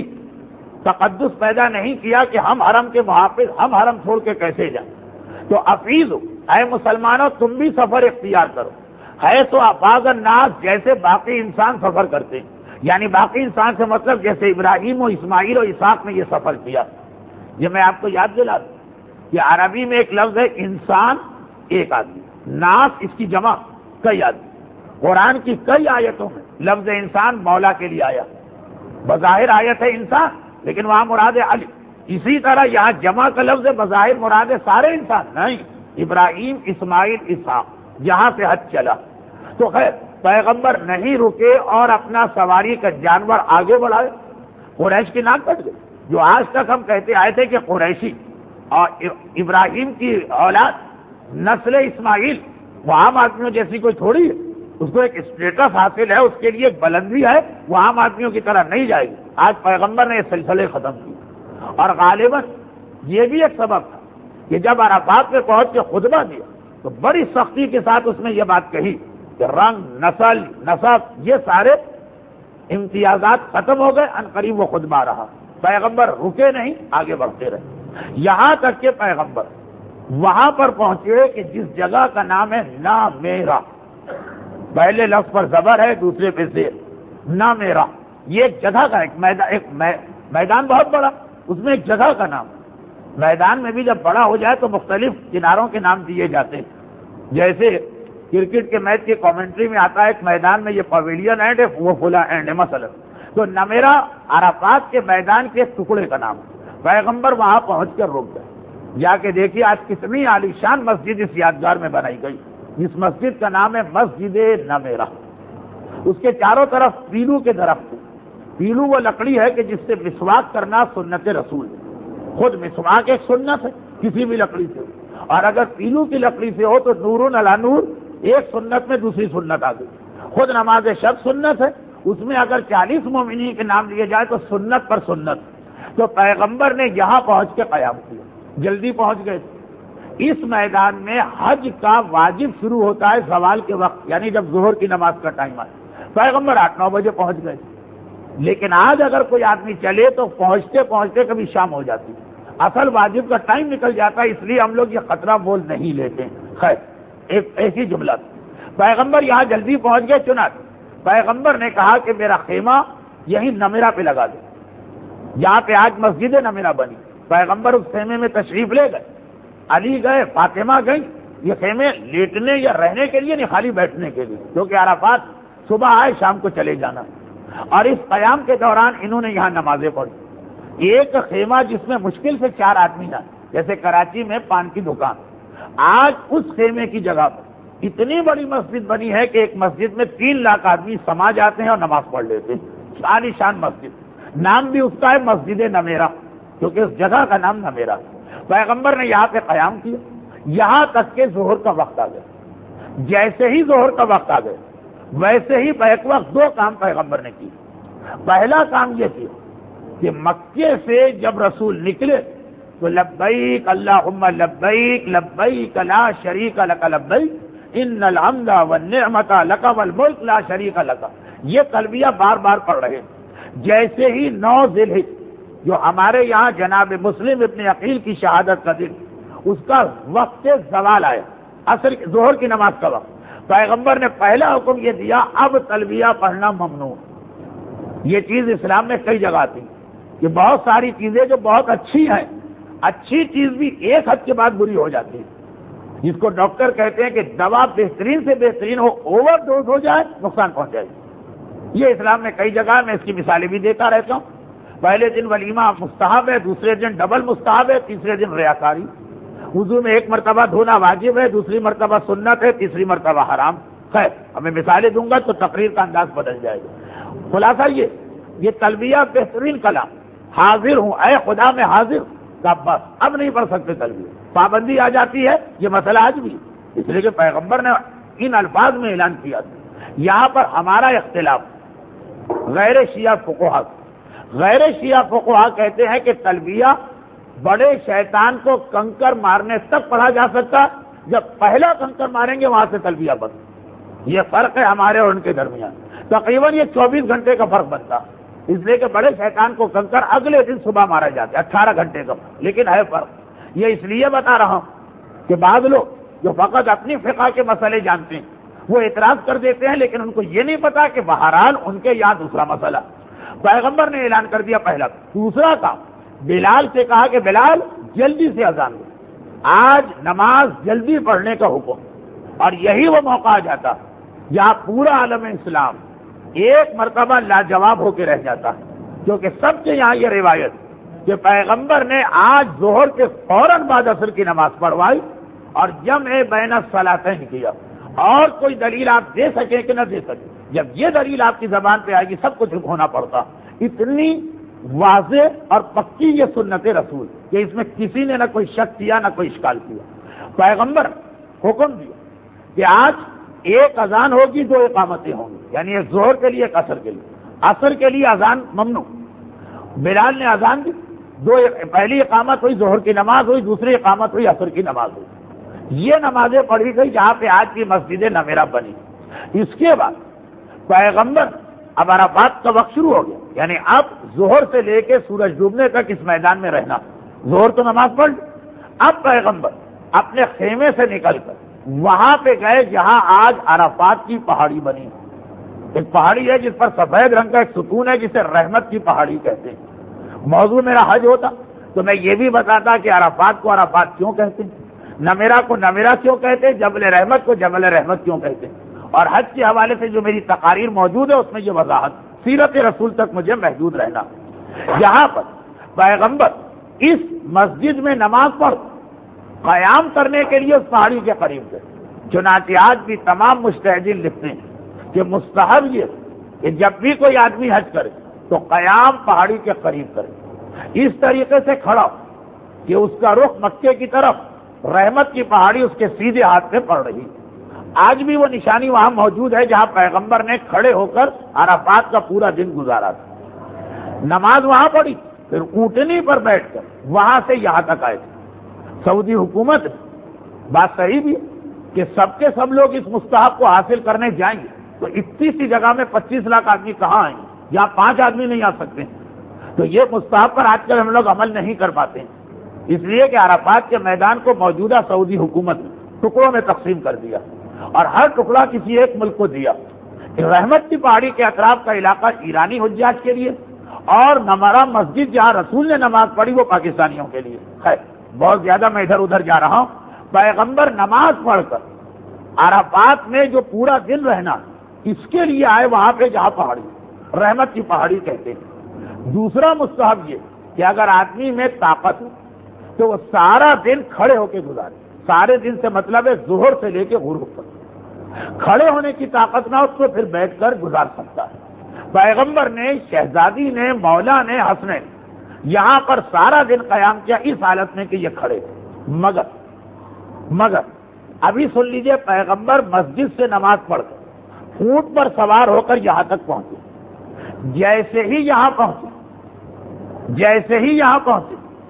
تقدس پیدا نہیں کیا کہ ہم حرم کے محافظ، ہم حرم چھوڑ کے کیسے جائیں۔ تو افیض اے مسلمانوں تم بھی سفر اختیار کرو، ہے تو افاض الناس، جیسے باقی انسان سفر کرتے ہیں، یعنی باقی انسان سے مطلب جیسے ابراہیم و اسماعیل و اسحاق نے یہ سفر کیا۔ یہ میں آپ کو یاد دلا دوں کہ عربی میں ایک لفظ ہے انسان، ایک آدمی، ناس اس کی جمع کئی آدمی۔ قرآن کی کئی آیتوں میں لفظ انسان مولا کے لیے آیا، بظاہر آیت ہے انسان لیکن وہاں مراد ہے علی، اسی طرح یہاں جمع کا لفظ بظاہر مراد ہے سارے انسان نہیں، ابراہیم، اسماعیل، اسحاق، جہاں سے حج چلا۔ تو خیر پیغمبر نہیں رکے اور اپنا سواری کا جانور آگے بڑھائے، قریش کی ناک کٹ گئی۔ جو آج تک ہم کہتے آئے تھے کہ قریشی اور ابراہیم کی اولاد نسل اسماعیل وہ عام آدمیوں جیسی کوئی تھوڑی ہے، اس کو ایک اسٹیٹس حاصل ہے، اس کے لیے ایک بلندی ہے، وہ عام آدمیوں کی طرح نہیں جائے گی۔ آج پیغمبر نے یہ سلسلے ختم کیے، اور غالباً یہ بھی ایک سبب تھا کہ جب عرفات پہ پہنچ کے خطبہ دیا تو بڑی سختی کے ساتھ اس نے یہ بات کہی کہ رنگ، نسل، نسب، یہ سارے امتیازات ختم ہو گئے، عنقریب وہ خطبہ رہا۔ پیغمبر رکے نہیں، آگے بڑھتے رہے، یہاں تک کہ پیغمبر وہاں پر پہنچے کہ جس جگہ کا نام ہے نامیرا، پہلے لفظ پر زبر ہے، دوسرے پہ زیر، نامیرا، یہ ایک جگہ کا ایک میدان بہت بڑا، اس میں ایک جگہ کا نام ہے۔ میدان میں بھی جب بڑا ہو جائے تو مختلف کناروں کے نام دیے جاتے ہیں، جیسے کرکٹ کے میچ کی کامنٹری میں آتا ہے ایک میدان میں یہ پویلین اینڈ ہے، وہ فلا اینڈ ہے مثلا، تو نمیرا عرفات کے میدان کے ٹکڑے کا نام ہے۔ پیغمبر وہاں پہنچ کر رک گئے۔ جا کے دیکھیے آج کتنی عالیشان مسجد اس یادگار میں بنائی گئی۔ اس مسجد کا نام ہے مسجد نمیرا۔ اس کے چاروں طرف پیلو کے درخت ہیں۔ پیلو وہ لکڑی ہے کہ جس سے مسواک کرنا سنت رسول ہے، خود مسواک ایک سنت ہے کسی بھی لکڑی سے، اور اگر پیلو کی لکڑی سے ہو تو نور علی نور، ایک سنت میں دوسری سنت آ گئی۔ خود نماز شب سنت ہے، اس میں اگر 40 مومنین کے نام لیے جائے تو سنت پر سنت۔ تو پیغمبر نے یہاں پہنچ کے قیام کیا، جلدی پہنچ گئے۔ اس میدان میں حج کا واجب شروع ہوتا ہے زوال کے وقت، یعنی جب ظہر کی نماز کا ٹائم آئے۔ پیغمبر 8-9 بجے پہنچ گئے، لیکن آج اگر کوئی آدمی چلے تو پہنچتے پہنچتے کبھی شام ہو جاتی، اصل واجب کا ٹائم نکل جاتا ہے، اس لیے ہم لوگ یہ خطرہ بول نہیں لیتے۔ خیر، ایک ایسی جملہ تھی۔ پیغمبر یہاں جلدی پہنچ گئے، چنانچہ پیغمبر نے کہا کہ میرا خیمہ یہیں نمیرا پہ لگا دے، یہاں پہ آج مسجد نمیرا بنی۔ پیغمبر اس خیمے میں تشریف لے گئے، علی گئے، فاطمہ گئی۔ یہ خیمے لیٹنے یا رہنے کے لیے نہیں، خالی بیٹھنے کے لیے، کیونکہ عرفات صبح آئے شام کو چلے جانا۔ اور اس قیام کے دوران انہوں نے یہاں نمازیں پڑھی۔ ایک خیمہ جس میں مشکل سے 4 آدمی نہ، جیسے کراچی میں پان کی دکان، آج اس خیمے کی جگہ پر اتنی بڑی مسجد بنی ہے کہ ایک مسجد میں 3 لاکھ آدمی سما جاتے ہیں اور نماز پڑھ لیتے ہیں۔ عالی شان مسجد، نام بھی اس کا ہے مسجد نمیرا، کیونکہ اس جگہ کا نام نمیرا۔ پیغمبر نے یہاں پہ قیام کیا، یہاں تک کہ ظہر کا وقت آ گیا۔ جیسے ہی ظہر کا وقت آ گیا ویسے ہی بیک وقت 2 کام پیغمبر نے کی۔ پہلا کام یہ کیا کہ مکے سے جب رسول نکلے تو لبیک اللہم لبیک لبیک لا شریک لک لبیک ان الحمد والنعمت لک والملک لا شریک لک، یہ تلبیہ بار بار پڑھ رہے ہیں۔ جیسے ہی 9 ذی الحجہ جو ہمارے یہاں جناب مسلم ابن عقیل کی شہادت کا دن، اس کا وقت زوال آیا، عصر ظہر کی نماز کا وقت، پیغمبر نے پہلا حکم یہ دیا اب تلبیہ پڑھنا ممنوع۔ یہ چیز اسلام میں کئی جگہ آتی کہ بہت ساری چیزیں جو بہت اچھی ہیں، اچھی چیز بھی ایک حد کے بعد بری ہو جاتی ہے، جس کو ڈاکٹر کہتے ہیں کہ دوا بہترین سے بہترین ہو، اوور ڈوز ہو جائے نقصان پہنچ جائے گی۔ یہ اسلام میں کئی جگہ میں اس کی مثالیں بھی دیتا رہتا ہوں۔ پہلے دن ولیمہ مستحب ہے، دوسرے دن ڈبل مستحب ہے، تیسرے دن ریاکاری۔ وضو میں 1 مرتبہ دھونا واجب ہے، دوسری مرتبہ سنت ہے، تیسری مرتبہ حرام۔ خیر، ہمیں مثالیں دوں گا تو تقریر کا انداز بدل جائے گا۔ خلاصہ یہ تلبیہ بہترین کلام، حاضر ہوں اے خدا میں حاضر کا، بس اب نہیں پڑھ سکتے تلبیہ، پابندی آ جاتی ہے۔ یہ مسئلہ آج بھی، اس لیے کہ پیغمبر نے ان الفاظ میں اعلان کیا تھا۔ یہاں پر ہمارا اختلاف غیر شیعہ فقہا، غیر شیعہ فقہا کہتے ہیں کہ تلبیہ بڑے شیطان کو کنکر مارنے تک پڑھا جا سکتا، جب پہلا کنکر ماریں گے وہاں سے تلبیہ بند۔ یہ فرق ہے ہمارے اور ان کے درمیان، تقریباً یہ 24 گھنٹے کا فرق بنتا، اس لیے کہ بڑے شیطان کو کنکر اگلے دن صبح مارا جاتا ہے، 18 گھنٹے کا، لیکن ہے فرق۔ یہ اس لیے بتا رہا ہوں کہ بعض لوگ جو فقط اپنی فقہ کے مسئلے جانتے ہیں وہ اعتراض کر دیتے ہیں، لیکن ان کو یہ نہیں پتا کہ بہرحال ان کے یہاں دوسرا مسئلہ۔ پیغمبر نے اعلان کر دیا پہلا۔ دوسرا کام، بلال سے کہا کہ بلال جلدی سے اذان دو، آج نماز جلدی پڑھنے کا حکم۔ اور یہی وہ موقع آ جاتا جہاں پورا عالم اسلام ایک مرتبہ لاجواب ہو کے رہ جاتا ہے، کیونکہ سب کے یہاں یہ روایت کہ پیغمبر نے آج ظہر کے فوراً بعد عصر کی نماز پڑھوائی اور جمع بین الصلاتین کیا۔ اور کوئی دلیل آپ دے سکیں کہ نہ دے سکیں، جب یہ دلیل آپ کی زبان پہ آئے گی سب کچھ ہونا پڑتا۔ اتنی واضح اور پکی یہ سنت رسول کہ اس میں کسی نے نہ کوئی شک کیا نہ کوئی اشکال کیا۔ پیغمبر حکم دیا کہ آج ایک اذان ہوگی، دو اقامتیں ہوں گی، یعنی ایک ظہر کے لیے ایک عصر کے لیے۔ عصر کے لیے اذان ممنوع، بلال نے اذان دی، پہلی اقامت ہوئی ظہر کی نماز ہوئی، دوسری اقامت ہوئی عصر کی نماز ہوئی۔ یہ نمازیں پڑھی گئی جہاں پہ آج کی مسجد نمیرہ بنی۔ اس کے بعد پیغمبر اب عرفات کا وقت شروع ہو گیا، یعنی اب ظہر سے لے کے سورج ڈوبنے تک اس میدان میں رہنا۔ ظہر تو نماز پڑھ لی، اب پیغمبر اپنے خیمے سے نکل کر وہاں پہ گئے جہاں آج عرفات کی پہاڑی بنی۔ ایک پہاڑی ہے جس پر سفید رنگ کا ایک ستون ہے جسے رحمت کی پہاڑی کہتے ہیں۔ موضوع میرا حج ہوتا تو میں یہ بھی بتاتا کہ عرفات کو عرفات کیوں کہتے ہیں، نمیرہ کو نمیرہ کیوں کہتے ہیں، جبل رحمت کو جبل رحمت کیوں کہتے ہیں، اور حج کے حوالے سے جو میری تقاریر موجود ہے اس میں یہ وضاحت، سیرت رسول تک مجھے محدود رہنا۔ یہاں پر پیغمبر اس مسجد میں نماز پڑھ قیام کرنے کے لیے اس پہاڑی کے قریب گئے۔ چنانچہ آج بھی تمام مجتہدین لکھتے ہیں کہ مستحب یہ کہ جب بھی کوئی آدمی حج کرے تو قیام پہاڑی کے قریب کرے، اس طریقے سے کھڑا ہو کہ اس کا رخ مکے کی طرف، رحمت کی پہاڑی اس کے سیدھے ہاتھ سے پڑ رہی۔ آج بھی وہ نشانی وہاں موجود ہے جہاں پیغمبر نے کھڑے ہو کر عرفات کا پورا دن گزارا تھا۔ نماز وہاں پڑھی، پھر اونٹنی پر بیٹھ کر وہاں سے یہاں تک آئے تھے۔ سعودی حکومت بات صحیح بھی کہ سب کے سب لوگ اس مستحب کو حاصل کرنے جائیں گے تو اتنی سی جگہ میں 25 لاکھ آدمی کہاں آئیں گے، جہاں 5 آدمی نہیں آ سکتے، تو یہ مستحب پر آج کل ہم لوگ عمل نہیں کر پاتے ہیں، اس لیے کہ عرفات کے میدان کو موجودہ سعودی حکومت نے ٹکڑوں میں تقسیم کر دیا اور ہر ٹکڑا کسی ایک ملک کو دیا۔ رحمت کی پہاڑی کے اطراف کا علاقہ ایرانی حجاج کے لیے اور نمیرہ مسجد جہاں رسول نے نماز پڑھی وہ پاکستانیوں کے لیے۔ خیر بہت زیادہ میں ادھر ادھر جا رہا ہوں۔ پیغمبر نماز پڑھ کر عرفات میں جو پورا دن رہنا اس کے لیے آئے وہاں پہ جہاں پہاڑی رحمت کی پہاڑی کہتے ہیں۔ دوسرا مستحب یہ کہ اگر آدمی میں طاقت ہو تو وہ سارا دن کھڑے ہو کے گزارے۔ سارے دن سے مطلب ہے ظہر سے لے کے غروب تک۔ کھڑے ہونے کی طاقت نہ ہو تو پھر بیٹھ کر گزار سکتا ہے۔ پیغمبر نے، شہزادی نے، مولا نے، حسنین یہاں پر سارا دن قیام کیا اس حالت میں کہ یہ کھڑے تھے۔ مگر ابھی سن لیجئے، پیغمبر مسجد سے نماز پڑھ کر اونٹ پر سوار ہو کر یہاں تک پہنچے۔ جیسے ہی یہاں پہنچے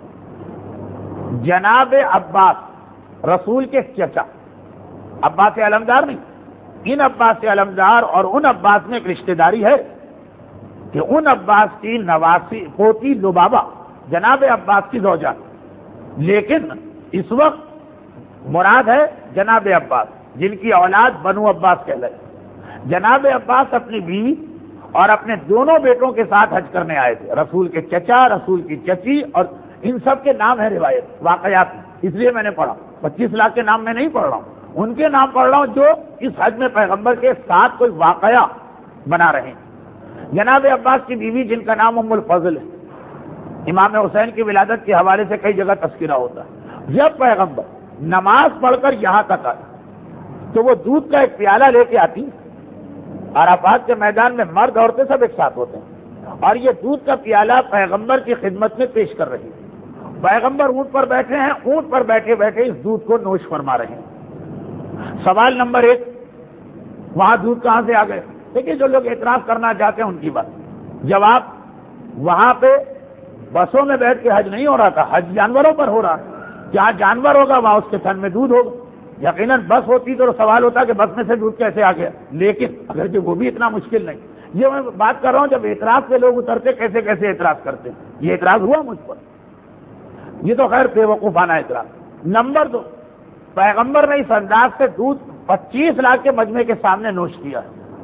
جناب عباس رسول کے چچا، عباس علمدار نہیں، ان عباس علمدار اور ان عباس میں ایک رشتہ داری ہے کہ ان عباس کی نواسی پوتی لبابہ جناب عباس کی زوجہ، لیکن اس وقت مراد ہے جناب عباس جن کی اولاد بنو عباس کہلائی۔ جناب عباس اپنی بیوی اور اپنے دونوں بیٹوں کے ساتھ حج کرنے آئے تھے، رسول کے چچا، رسول کی چچی، اور ان سب کے نام ہے روایت واقعات میں، اس لیے میں نے پڑھا۔ 25 لاکھ کے نام میں نہیں پڑھ رہا ہوں، ان کے نام پڑھ رہا ہوں جو اس حج میں پیغمبر کے ساتھ کوئی واقعہ بنا رہے ہیں۔ جناب عباس کی بیوی جن کا نام ام الفضل ہے، امام حسین کی ولادت کے حوالے سے کئی جگہ تذکرہ ہوتا ہے۔ جب پیغمبر نماز پڑھ کر یہاں تک آئے تو وہ دودھ کا ایک پیالہ لے کے آتی۔ عرفات کے میدان میں مرد عورتیں سب ایک ساتھ ہوتے ہیں اور یہ دودھ کا پیالہ پیغمبر کی خدمت میں پیش کر رہی ہے۔ پیغمبر اونٹ پر بیٹھے ہیں، اونٹ پر بیٹھے بیٹھے اس دودھ کو نوش فرما رہے ہیں۔ سوال نمبر 1، وہاں دودھ کہاں سے آ گئے؟ دیکھیے جو لوگ اعتراض کرنا چاہتے ہیں ان کی بات۔ جواب، وہاں پہ بسوں میں بیٹھ کے حج نہیں ہو رہا تھا، حج جانوروں پر ہو رہا ہے۔ جہاں جانور ہوگا وہاں اس کے تھن میں دودھ ہوگا۔ یقیناً بس ہوتی تو سوال ہوتا کہ بس میں سے دودھ کیسے آ گیا، لیکن اگر جو وہ بھی اتنا مشکل نہیں۔ یہ میں بات کر رہا ہوں جب اعتراض پہ لوگ اترتے کیسے کیسے اعتراض کرتے ہیں، یہ اعتراض ہوا مجھ پر، یہ تو خیر بے وقوفانہ اعتراض۔ نمبر 2، پیغمبر نے اس انداز سے دودھ 25 لاکھ کے مجمع کے سامنے نوش کیا۔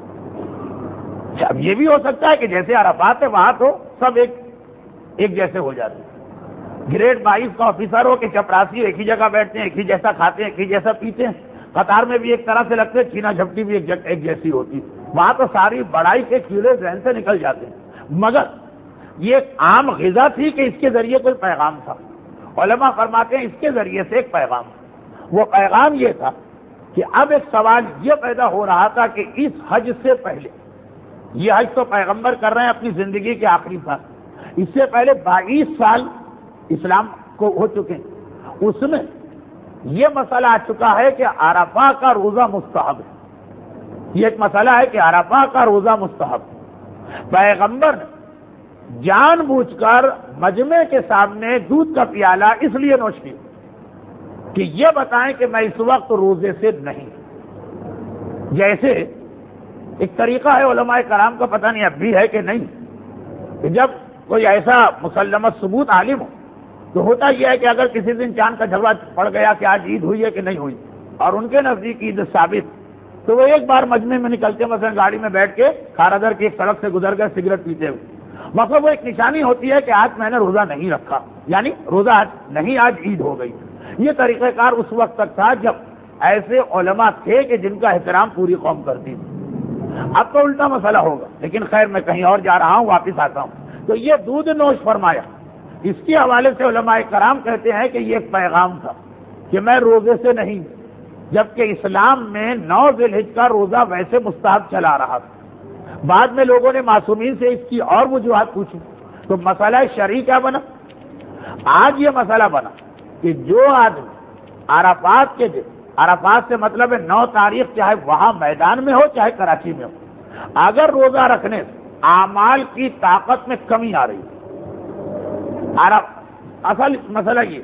اب یہ بھی ہو سکتا ہے کہ جیسے عرفات ہے وہاں تو سب ایک جیسے ہو جاتے ہیں، گریڈ 22 کا آفیسر ہو کہ چپراسی ایک ہی جگہ بیٹھتے ہیں، ایک ہی جیسا کھاتے ہیں، ایک ہی جیسا پیتے ہیں، قطار میں بھی ایک طرح سے لگتے ہیں، چھینا جھپٹی بھی ایک جیسی ہوتی، وہاں تو ساری بڑائی کے کیڑے ذہن سے نکل جاتے ہیں۔ مگر یہ ایک عام غذا تھی کہ اس کے ذریعے کوئی پیغام تھا۔ علماء فرماتے ہیں اس کے ذریعے سے ایک پیغام، وہ پیغام یہ تھا کہ اب ایک سوال یہ پیدا ہو رہا تھا کہ اس حج سے پہلے، یہ حج تو پیغمبر کر رہے ہیں اپنی زندگی کے آخری سال، اس سے پہلے 22 سال اسلام کو ہو چکے ہیں، اس میں یہ مسئلہ آ چکا ہے کہ عرفہ کا روزہ مستحب ہے۔ یہ ایک مسئلہ ہے کہ عرفہ کا روزہ مستحب ہے۔ پیغمبر نے جان بوجھ کر مجمع کے سامنے دودھ کا پیالہ اس لیے نوش کیا کہ یہ بتائیں کہ میں اس وقت روزے سے نہیں۔ جیسے ایک طریقہ ہے علماء کرام کا، پتہ نہیں اب بھی ہے کہ نہیں، کہ جب کوئی ایسا مسلمہ ثبوت عالم ہو تو ہوتا یہ ہے کہ اگر کسی دن چاند کا جھگڑا پڑ گیا کہ آج عید ہوئی ہے کہ نہیں ہوئی اور ان کے نزدیک عید ثابت، تو وہ ایک بار مجمع میں نکلتے، مثلا گاڑی میں بیٹھ کے کھارادر کی ایک سڑک سے گزر گئے سگریٹ پیتے ہوئے، مطلب وہ ایک نشانی ہوتی ہے کہ آج میں نے روزہ نہیں رکھا، یعنی روزہ آج نہیں، آج عید ہو گئی۔ یہ طریقہ کار اس وقت تک تھا جب ایسے علماء تھے کہ جن کا احترام پوری قوم کرتی تھی۔ اب تو الٹا مسئلہ ہوگا، لیکن خیر میں کہیں اور جا رہا ہوں، واپس آتا ہوں۔ تو یہ دودھ نوش فرمایا، اس کے حوالے سے علماء کرام کہتے ہیں کہ یہ ایک پیغام تھا کہ میں روزے سے نہیں، جبکہ اسلام میں 9 ذی الحجہ کا روزہ ویسے مستحب چلا رہا تھا۔ بعد میں لوگوں نے معصومین سے اس کی اور وجوہات پوچھی تو مسئلہ شرعی کیا بنا؟ آج یہ مسئلہ بنا کہ جو آدمی عرفات کے دن، عرفات سے مطلب ہے 9 تاریخ، چاہے وہاں میدان میں ہو چاہے کراچی میں ہو، اگر روزہ رکھنے سے اعمال کی طاقت میں کمی آ رہی ہے، اصل مسئلہ یہ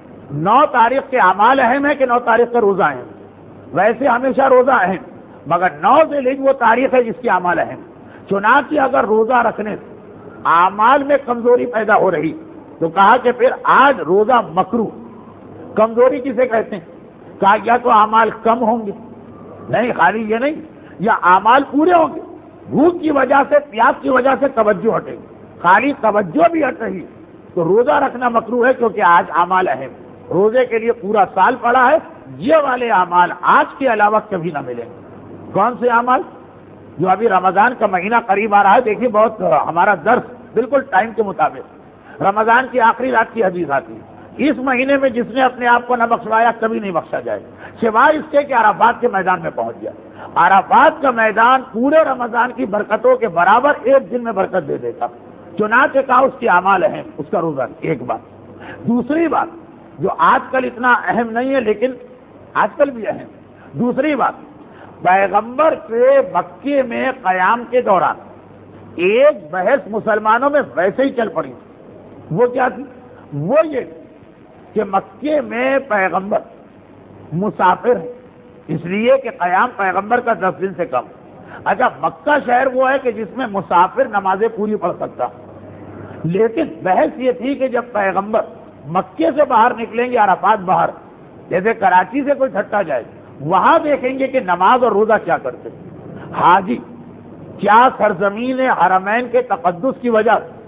9 تاریخ کے اعمال اہم ہے کہ 9 تاریخ کا روزہ اہم؟ ویسے ہمیشہ روزہ اہم، مگر 9 ذی الحجہ وہ تاریخ ہے جس کی اعمال اہم۔ چنانچہ اگر روزہ رکھنے سے اعمال میں کمزوری پیدا ہو رہی تو کہا کہ پھر آج روزہ مکروہ۔ کمزوری کسے کہتے ہیں؟ کہا یا تو اعمال کم ہوں گے، نہیں خالی یہ نہیں، یا اعمال پورے ہوں گے، بھوک کی وجہ سے، پیاس کی وجہ سے توجہ ہٹے گی، خالی توجہ بھی ہٹ رہی تو روزہ رکھنا مکروہ ہے، کیونکہ آج اعمال اہم، روزے کے لیے پورا سال پڑا ہے، یہ والے اعمال آج کے علاوہ کبھی نہ ملیں گے۔ کون سے اعمال؟ جو ابھی رمضان کا مہینہ قریب آ رہا ہے، دیکھیے بہت ہمارا درس بالکل ٹائم کے مطابق، رمضان کی آخری رات کی حدیث آتی ہے، اس مہینے میں جس نے اپنے آپ کو نہ بخشوایا کبھی نہیں بخشا جائے، سوائے اس کے کہ عرفات کے میدان میں پہنچ جائے۔ عرفات کا میدان پورے رمضان کی برکتوں کے برابر ایک دن میں برکت دے دیتا، چنانچہ کہا اس کی اعمال اہم، اس کا روزہ۔ ایک بات۔ دوسری بات جو آج کل اتنا اہم نہیں ہے لیکن آج کل بھی اہم، دوسری بات، پیغمبر کے مکے میں قیام کے دوران ایک بحث مسلمانوں میں ویسے ہی چل پڑی، وہ کیا تھی؟ وہ یہ کہ مکے میں پیغمبر مسافر ہے، اس لیے کہ قیام پیغمبر کا 10 دن سے کم۔ اچھا، مکہ شہر وہ ہے کہ جس میں مسافر نمازیں پوری پڑھ سکتا، لیکن بحث یہ تھی کہ جب پیغمبر مکے سے باہر نکلیں گے، عرفات باہر، جیسے کراچی سے کوئی ٹھٹا جائے، وہاں دیکھیں گے کہ نماز اور روزہ کیا کرتے۔ حاجی کیا سرزمین حرمین کے تقدس کی وجہ سے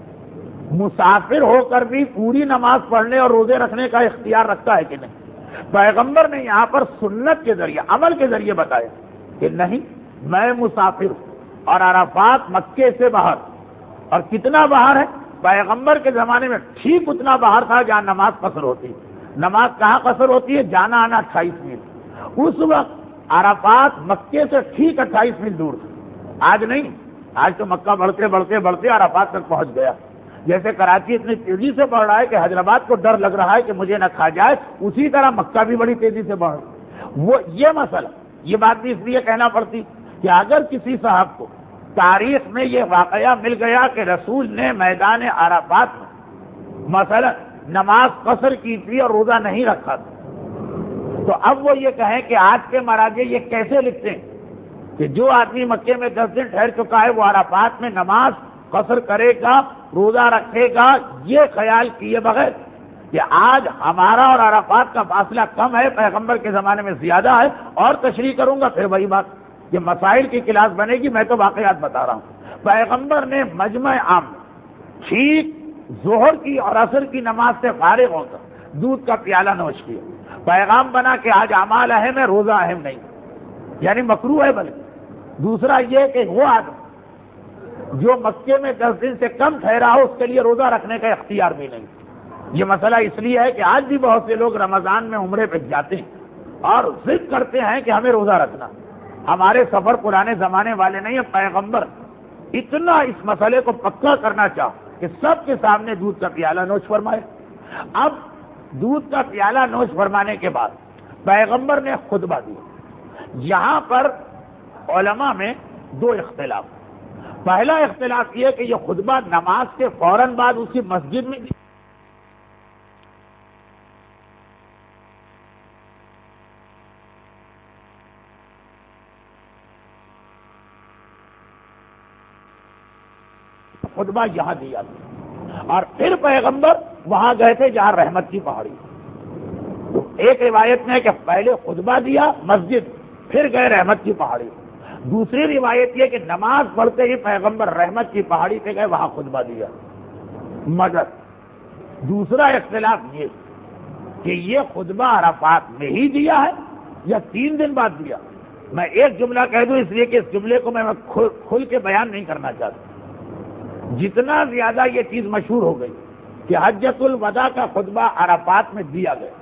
مسافر ہو کر بھی پوری نماز پڑھنے اور روزے رکھنے کا اختیار رکھتا ہے کہ نہیں؟ پیغمبر نے یہاں پر سنت کے ذریعے، عمل کے ذریعے بتایا کہ نہیں، میں مسافر ہوں اور عرفات مکے سے باہر، اور کتنا باہر ہے؟ پیغمبر کے زمانے میں ٹھیک اتنا باہر تھا جہاں نماز قصر ہوتی ہے۔ نماز کہاں قصر ہوتی ہے؟ جانا آنا 28 میل۔ اس وقت عرفات مکے سے ٹھیک 28 میل دور تھا، آج نہیں، آج تو مکہ بڑھتے بڑھتے بڑھتے عرفات تک پہنچ گیا۔ جیسے کراچی اتنی تیزی سے بڑھ رہا ہے کہ حیدرآباد کو ڈر لگ رہا ہے کہ مجھے نہ کھا جائے، اسی طرح مکہ بھی بڑی تیزی سے بڑھ رہا ہے۔ وہ یہ مسئلہ، یہ بات بھی اس لیے کہنا پڑتی کہ اگر کسی صاحب کو تاریخ میں یہ واقعہ مل گیا کہ رسول نے میدان عرفات میں مثلا نماز قصر کی تھی اور روزہ نہیں رکھا تھا، تو اب وہ یہ کہیں کہ آج کے مراجع یہ کیسے لکھتے ہیں کہ جو آدمی مکے میں 10 دن ٹھہر چکا ہے وہ عرفات میں نماز قصر کرے گا، روزہ رکھے گا، یہ خیال کیے بغیر کہ آج ہمارا اور عرفات کا فاصلہ کم ہے، پیغمبر کے زمانے میں زیادہ ہے، اور تشریح کروں گا پھر وہی بات، یہ مسائل کی کلاس بنے گی، میں تو واقعات بتا رہا ہوں۔ پیغمبر نے مجمع عام میں ٹھیک ظہر کی اور عصر کی نماز سے فارغ ہو کر دودھ کا پیالہ نوش کیا، پیغام بنا کہ آج اعمال اہم ہے، روزہ اہم نہیں، یعنی مکروہ ہے بلکہ۔ دوسرا یہ کہ وہ آدمی جو مکے میں 10 دن سے کم ٹھہرا ہو اس کے لیے روزہ رکھنے کا اختیار بھی نہیں۔ یہ مسئلہ اس لیے ہے کہ آج بھی بہت سے لوگ رمضان میں عمرے پہ جاتے ہیں اور ضد کرتے ہیں کہ ہمیں روزہ رکھنا۔ ہمارے سفر پرانے زمانے والے نہیں ہیں، پیغمبر اتنا اس مسئلے کو پکا کرنا چاہو کہ سب کے سامنے دودھ کا پیالہ نوش فرمائے۔ اب دودھ کا پیالہ نوش فرمانے کے بعد پیغمبر نے خطبہ دیا۔ یہاں پر علماء میں دو اختلاف۔ پہلا اختلاف یہ کہ یہ خطبہ نماز کے فوراً بعد اسی مسجد میں خطبہ یہاں دیا اور پھر پیغمبر وہاں گئے تھے جہاں رحمت کی پہاڑی۔ تو ایک روایت میں کہ پہلے خطبہ دیا مسجد، پھر گئے رحمت کی پہاڑی۔ دوسری روایت یہ کہ نماز پڑھتے ہی پیغمبر رحمت کی پہاڑی پہ گئے، وہاں خطبہ دیا۔ مگر دوسرا اختلاف یہ کہ یہ خطبہ عرفات میں ہی دیا ہے یا 3 دن بعد دیا۔ میں ایک جملہ کہہ دوں اس لیے کہ اس جملے کو میں کھل کے بیان نہیں کرنا چاہتا۔ جتنا زیادہ یہ چیز مشہور ہو گئی کہ حجۃ الوداع کا خطبہ عرفات میں دیا گیا،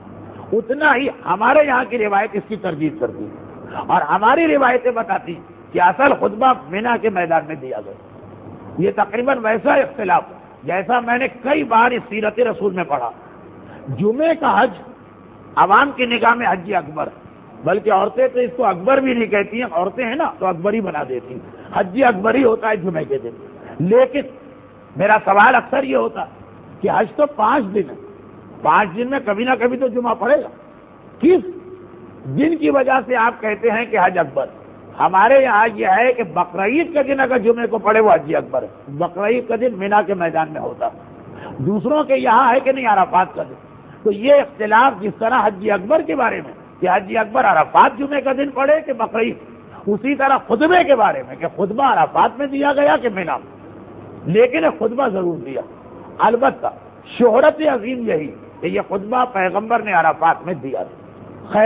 اتنا ہی ہمارے یہاں کی روایت اس کی تردید کرتی ہے اور ہماری روایتیں بتاتی کہ اصل خطبہ مینا کے میدان میں دیا گیا۔ یہ تقریباً ویسا اختلاف جیسا میں نے کئی بار اس سیرت رسول میں پڑھا۔ جمعے کا حج عوام کی نگاہ میں حج اکبر، بلکہ عورتیں تو اس کو اکبر بھی نہیں کہتی ہیں، عورتیں ہیں نا تو اکبر ہی بنا دیتی ہیں، حج اکبر ہی ہوتا ہے جمعے کے دن۔ لیکن میرا سوال اکثر یہ ہوتا کہ حج تو 5 دن ہے، 5 دن میں کبھی نہ کبھی تو جمعہ پڑے گا، کس دن کی وجہ سے آپ کہتے ہیں کہ حج اکبر؟ ہمارے یہاں یہ ہے کہ بقرعید کے دن اگر جمعے کو پڑے وہ حج اکبر ہے، بقرعید کا دن مینا کے میدان میں ہوتا، دوسروں کے یہاں ہے کہ نہیں عرفات کا دن۔ تو یہ اختلاف جس طرح حج اکبر کے بارے میں کہ حج اکبر عرفات جمعے کا دن پڑے کہ بقرعید، اسی طرح خطبے کے بارے میں کہ خطبہ عرفات میں دیا گیا کہ مینا میں، لیکن خطبہ ضرور دیا۔ البتہ شہرت عظیم یہی کہ یہ خطبہ پیغمبر نے عرفات میں دیا تھا۔ خیر،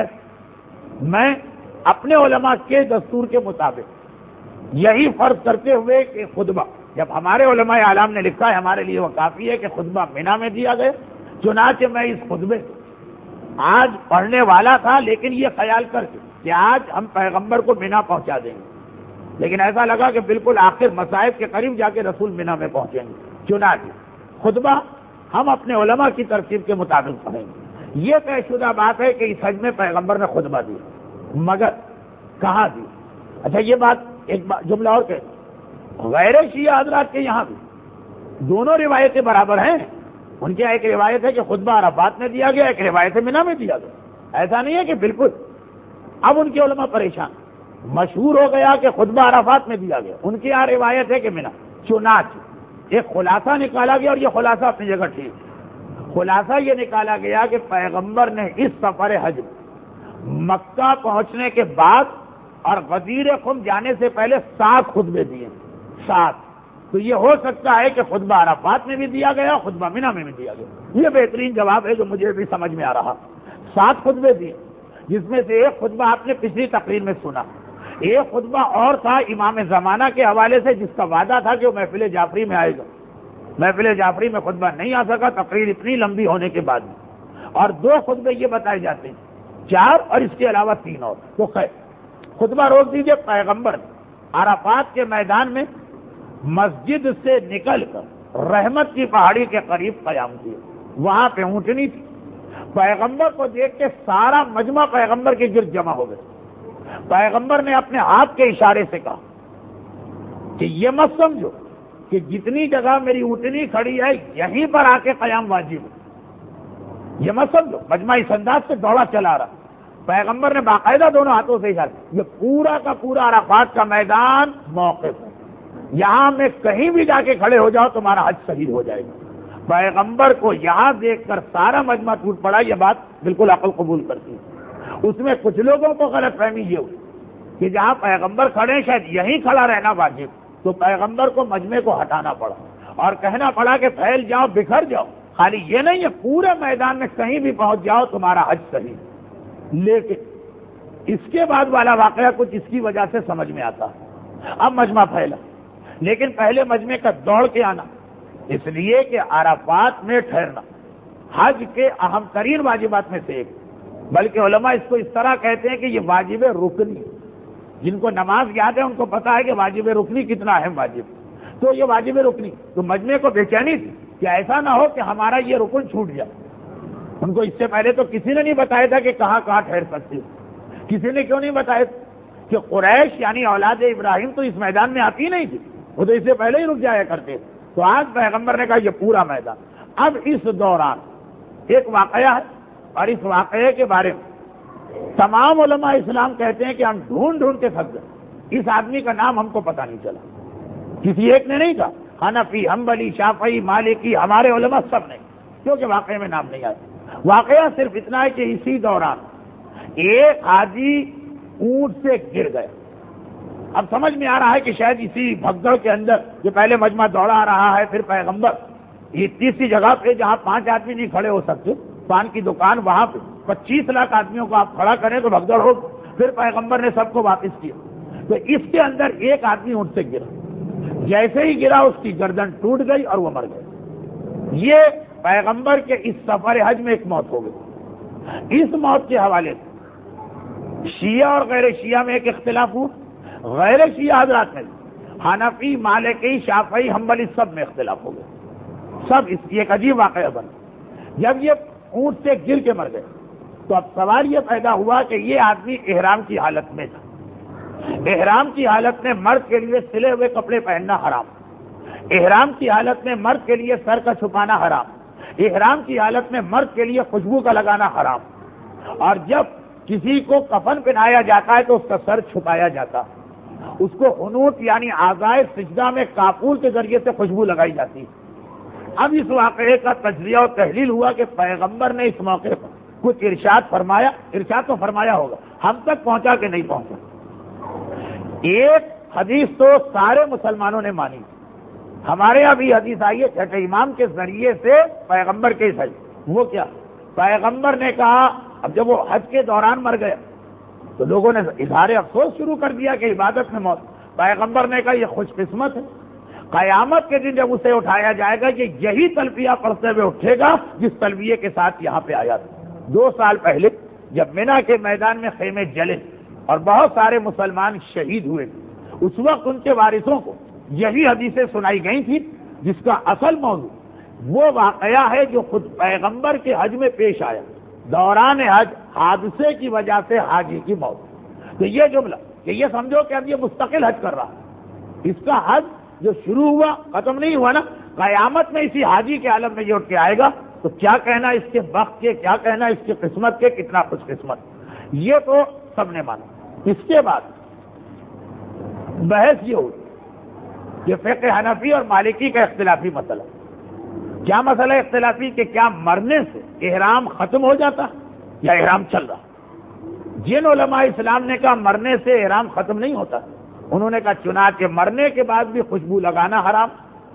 میں اپنے علماء کے دستور کے مطابق یہی فرض کرتے ہوئے کہ خطبہ جب ہمارے علماء اعلام نے لکھا ہے ہمارے لیے وہ کافی ہے کہ خطبہ مینا میں دیا گیا، چنانچہ میں اس خطبے آج پڑھنے والا تھا، لیکن یہ خیال کر کے کہ آج ہم پیغمبر کو مینا پہنچا دیں گے، لیکن ایسا لگا کہ بالکل آخر مصائب کے قریب جا کے رسول مینا میں پہنچیں گے، چنانچہ خطبہ ہم اپنے علماء کی ترتیب کے مطابق پڑھیں گے۔ یہ طے شدہ بات ہے کہ اس حج میں پیغمبر نے خطبہ دیا، مگر کہاں دی؟ اچھا یہ بات ایک جملہ اور کہ غیر شیعہ حضرات کے یہاں بھی دونوں روایتیں برابر ہیں۔ ان کی ایک روایت ہے کہ خطبہ عرفات میں دیا گیا، ایک روایت ہے مینا میں دیا گیا۔ ایسا نہیں ہے کہ بالکل اب ان کے علماء پریشان، مشہور ہو گیا کہ خطبہ عرفات میں دیا گیا، ان کی یہاں روایت ہے کہ مینا۔ چنانچہ ایک خلاصہ نکالا گیا اور یہ خلاصہ اپنی جگہ ٹھیک۔ خلاصہ یہ نکالا گیا کہ پیغمبر نے اس سفر حج مکہ پہنچنے کے بعد اور غدیر خم جانے سے پہلے 7 خطبے دیے، 7۔ تو یہ ہو سکتا ہے کہ خطبہ عرفات میں بھی دیا گیا، خطبہ مینا میں بھی دیا گیا۔ یہ بہترین جواب ہے جو مجھے بھی سمجھ میں آ رہا۔ 7 خطبے دیے، جس میں سے ایک خطبہ آپ نے پچھلی تقریر میں سنا، ایک خطبہ اور تھا امام زمانہ کے حوالے سے جس کا وعدہ تھا کہ وہ محفل جعفری میں آئے گا، محفل جعفری میں خطبہ نہیں آ سکا تقریر اتنی لمبی ہونے کے بعد میں، اور 2 خطبے یہ بتائے جاتے ہیں، 4 اور اس کے علاوہ 3 اور۔ تو خیر خطبہ روک دیجئے، پیغمبر عرفات کے میدان میں مسجد سے نکل کر رحمت کی پہاڑی کے قریب قیام کیا، وہاں پہ اونٹنی تھی۔ پیغمبر کو دیکھ کے سارا مجمع پیغمبر کے گرد جمع ہو گئے۔ پیغمبر نے اپنے ہاتھ کے اشارے سے کہا کہ یہ مت سمجھو کہ جتنی جگہ میری اونٹنی کھڑی ہے یہیں پر آ کے قیام واجب ہے، یہ مت سمجھو۔ مجمع اس انداز سے دوڑا چلا رہا، پیغمبر نے باقاعدہ دونوں ہاتھوں سے اشارہ، یہ پورا کا پورا عرفات کا میدان موقف ہے، یہاں میں کہیں بھی جا کے کھڑے ہو جاؤ تمہارا حج صحیح ہو جائے گا۔ پیغمبر کو یہاں دیکھ کر سارا مجمع ٹوٹ پڑا۔ یہ بات بالکل عقل قبول کرتی ہے۔ اس میں کچھ لوگوں کو غلط فہمی یہ ہوئی کہ جہاں پیغمبر کھڑے شاید یہیں کھڑا رہنا واجب، تو پیغمبر کو مجمع کو ہٹانا پڑا اور کہنا پڑا کہ پھیل جاؤ، بکھر جاؤ، خالی یہ نہیں ہے پورے میدان میں کہیں بھی پہنچ جاؤ تمہارا حج صحیح۔ لیکن اس کے بعد والا واقعہ کچھ اس کی وجہ سے سمجھ میں آتا ہے۔ اب مجمع پھیلا، لیکن پہلے مجمع کا دوڑ کے آنا، اس لیے کہ عرفات میں ٹھہرنا حج کے اہم ترین واجبات میں سے ایک، بلکہ علماء اس کو اس طرح کہتے ہیں کہ یہ واجب رکنی، جن کو نماز یاد ہے ان کو پتا ہے کہ واجب رکنی کتنا اہم واجب، تو یہ واجب رکنی. تو مجمع کو بے چینی تھی کہ ایسا نہ ہو کہ ہمارا یہ رکن چھوٹ جائے. ان کو اس سے پہلے تو کسی نے نہیں بتایا تھا کہ کہاں کہاں ٹھہر سکتے ہو. کسی نے کیوں نہیں بتایا کہ قریش یعنی اولاد ابراہیم تو اس میدان میں آتی نہیں تھی, وہ تو اس سے پہلے ہی رک جایا کرتے. تو آج پیغمبر نے کہا یہ پورا میدان. اب اس دوران ایک واقعہ ہے, اور اس واقعے کے بارے میں تمام علماء اسلام کہتے ہیں کہ ہم ڈھونڈ کے تھک گئے. اس آدمی کا نام ہم کو پتہ نہیں چلا, کسی ایک نے نہیں کہا. حنفی, حنبلی, شافعی, مالکی, ہمارے علماء سب نے, کیونکہ واقعے میں نام نہیں آیا. واقعہ صرف اتنا ہے کہ اسی دوران ایک حاجی اونٹ سے گر گیا. اب سمجھ میں آ رہا ہے کہ شاید اسی بھگدڑ کے اندر جو پہلے مجمع دوڑا آ رہا ہے, پھر پیغمبر, یہ تیسری جگہ پہ جہاں 5 آدمی نہیں کھڑے ہو سکتے, پان کی دکان, وہاں پہ 25 لاکھ آدمیوں کو آپ کھڑا کریں تو بھگدڑ ہو. پھر پیغمبر نے سب کو واپس کیا. تو اس کے اندر ایک آدمی اونٹ سے گرا. جیسے ہی گرا اس کی گردن ٹوٹ گئی اور وہ مر گیا. یہ پیغمبر کے اس سفر حج میں ایک موت ہو گئی. اس موت کے حوالے سے شیعہ اور غیر شیعہ میں ایک اختلاف ہوا. غیر شیعہ حضرات میں حنفی, مالکی, شافعی, حنبلی سب میں اختلاف ہو گیا. سب اس کی ایک عجیب واقعہ بنا. جب یہ اونٹ سے گر کے مر گئے تو اب سوال یہ پیدا ہوا کہ یہ آدمی احرام کی حالت میں تھا. احرام کی حالت میں مرد کے لیے سلے ہوئے کپڑے پہننا حرام. احرام کی حالت میں مرد کے لیے سر کا چھپانا حرام. احرام کی حالت میں مرد کے لیے خوشبو کا لگانا حرام. اور جب کسی کو کفن پہنایا جاتا ہے تو اس کا سر چھپایا جاتا, اس کو حنوط یعنی اعضائے سجدہ میں کافور کے ذریعے سے خوشبو لگائی جاتی. اب اس واقعے کا تجزیہ اور تحلیل ہوا کہ پیغمبر نے اس موقع پر کچھ ارشاد فرمایا. ارشاد تو فرمایا ہوگا, ہم تک پہنچا کہ نہیں پہنچا. ایک حدیث تو سارے مسلمانوں نے مانی. ہمارے یہاں بھی حدیث آئی ہے چھٹے امام کے ذریعے سے پیغمبر کے حج. وہ کیا, پیغمبر نے کہا, اب جب وہ حج کے دوران مر گیا تو لوگوں نے اظہار افسوس شروع کر دیا کہ عبادت میں موت. پیغمبر نے کہا یہ خوش قسمت ہے, قیامت کے دن جب اسے اٹھایا جائے گا کہ یہی تلبیہ پڑھتے ہوئے اٹھے گا جس تلبیے کے ساتھ یہاں پہ آیا تھا. 2 سال پہلے جب مینا کے میدان میں خیمے جلے اور بہت سارے مسلمان شہید ہوئے, اس وقت ان کے وارثوں کو یہی حدیثیں سنائی گئی تھی جس کا اصل موضوع وہ واقعہ ہے جو خود پیغمبر کے حج میں پیش آیا. دوران حج حادثے کی وجہ سے حاجی کی موت. تو یہ جملہ کہ یہ سمجھو کہ اب یہ مستقل حج کر رہا ہے, اس کا حج جو شروع ہوا ختم نہیں ہوا نا, قیامت میں اسی حاجی کے عالم میں یہ اٹھ کے آئے گا. تو کیا کہنا اس کے بخت کے, کیا کہنا اس کی قسمت کے, کتنا خوش قسمت. یہ تو سب نے مانا. اس کے بعد بحث یہ ہوئی کہ فقہ حنفی اور مالکی کا اختلافی مسئلہ. کیا مسئلہ اختلافی کہ کیا مرنے سے احرام ختم ہو جاتا یا احرام چل رہا. جن علماء اسلام نے کہا مرنے سے احرام ختم نہیں ہوتا, انہوں نے کہا چنانچہ مرنے کے بعد بھی خوشبو لگانا حرام,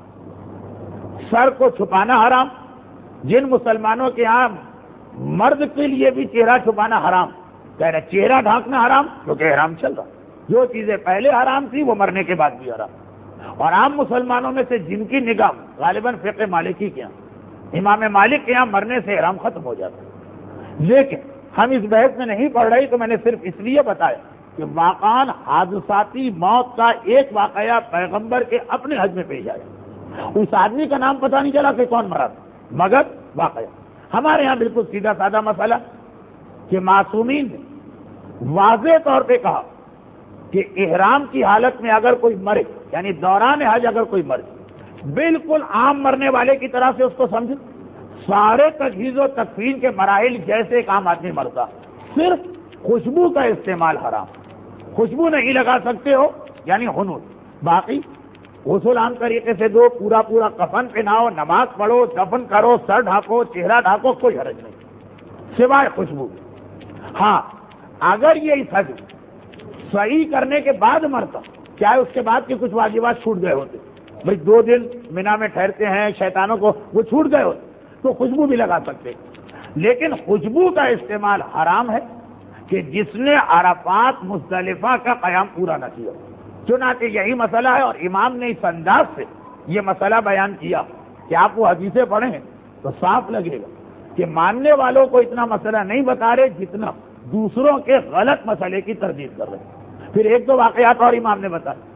سر کو چھپانا حرام. جن مسلمانوں کے ہاں مرد کے لیے بھی چہرہ چھپانا حرام, کہہ رہے چہرہ ڈھانکنا حرام کیونکہ احرام چل رہا. جو چیزیں پہلے حرام تھی وہ مرنے کے بعد بھی حرام. اور عام مسلمانوں میں سے جن کی نگاہ غالباً فقہ مالکی کے یہاں, امام مالک کے یہاں مرنے سے احرام ختم ہو جاتا. لیکن ہم اس بحث میں نہیں پڑھ رہے, تو میں نے صرف اس لیے بتایا کہ واقعاً حادثاتی موت کا ایک واقعہ پیغمبر کے اپنے حج میں پیش آیا. اس آدمی کا نام پتہ نہیں چلا کہ کون مرا تھا, مگر واقعہ. ہمارے یہاں بالکل سیدھا سادہ مسئلہ کہ معصومین نے واضح طور پہ کہا کہ احرام کی حالت میں اگر کوئی مرے, یعنی دوران حج اگر کوئی مرے, بالکل عام مرنے والے کی طرح سے اس کو سمجھے. سارے تجہیز و تکفین کے مراحل جیسے ایک عام آدمی مرتا, صرف خوشبو کا استعمال حرام. خوشبو نہیں لگا سکتے ہو یعنی حنوط. باقی غسل عام طریقے سے دو, پورا کفن پہناؤ, نماز پڑھو, دفن کرو, سر ڈھانکو, چہرہ ڈھانکو, کوئی حرج نہیں سوائے خوشبو. ہاں اگر یہ اس حج صحیح کرنے کے بعد مرتا, کیا اس کے بعد کے کچھ واجبات چھوٹ گئے ہوتے, بھئی 2 دن مینا میں ٹھہرتے ہیں شیطانوں کو, وہ چھوٹ گئے ہوتے تو خوشبو بھی لگا سکتے. لیکن خوشبو کا استعمال حرام ہے کہ جس نے عرفات مزدلفہ کا قیام پورا نہ کیا. چنانچہ یہی مسئلہ ہے, اور امام نے اس انداز سے یہ مسئلہ بیان کیا کہ آپ وہ حدیثیں پڑھیں تو صاف لگے گا کہ ماننے والوں کو اتنا مسئلہ نہیں بتا رہے جتنا دوسروں کے غلط مسئلے کی تردید کر رہے ہیں. پھر 1-2 واقعات اور امام نے بتایا.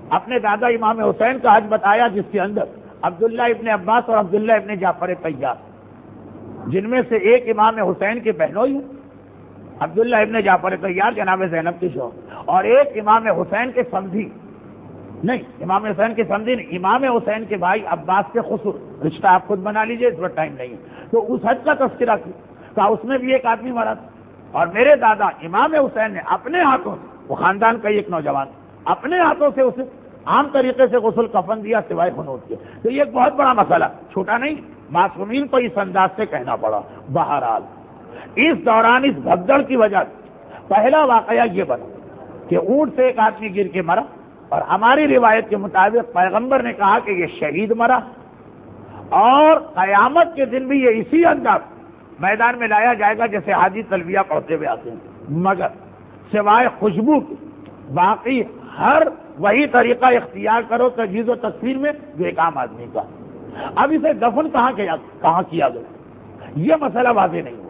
اپنے دادا امام حسین کا حج بتایا، جس کے اندر عبداللہ ابن عباس اور عبداللہ ابن جعفر طیار، جن میں سے ایک امام حسین کے بہنوئی ہیں، عبداللہ ابن جعفر طیار جناب زینب کے شوہر، اور ایک امام حسین کے سمدھی، نہیں امام حسین کے سمدھی نہیں، امام حسین کے بھائی عباس کے خسر، رشتہ آپ خود بنا لیجئے، اس وقت ٹائم نہیں ہے۔ تو اس حج کا تذکرہ کیا اس میں بھی ایک آدمی مرا تھا، اور میرے دادا امام حسین نے اپنے ہاتھوں سے، وہ خاندان کا ایک نوجوان اپنے ہاتھوں سے اسے عام طریقے سے غسل کفن دیا سوائے خنوط کے۔ تو یہ ایک بہت بڑا مسئلہ، چھوٹا نہیں، معصومین کو اس انداز سے کہنا پڑا۔ بہرحال اس دوران اس بھگدڑ کی وجہ سے پہلا واقعہ یہ بنا کہ اونٹ سے ایک آدمی گر کے مرا، اور ہماری روایت کے مطابق پیغمبر نے کہا کہ یہ شہید مرا، اور قیامت کے دن بھی یہ اسی انداز میدان میں لایا جائے گا جیسے حاجی تلبیہ پڑھتے ہوئے آتے ہیں، مگر سوائے خوشبو کے باقی ہر وہی طریقہ اختیار کرو تجہیز و تکفین میں جو ایک عام آدمی کا۔ اب اسے دفن کہاں کیا گیا یہ مسئلہ واضح نہیں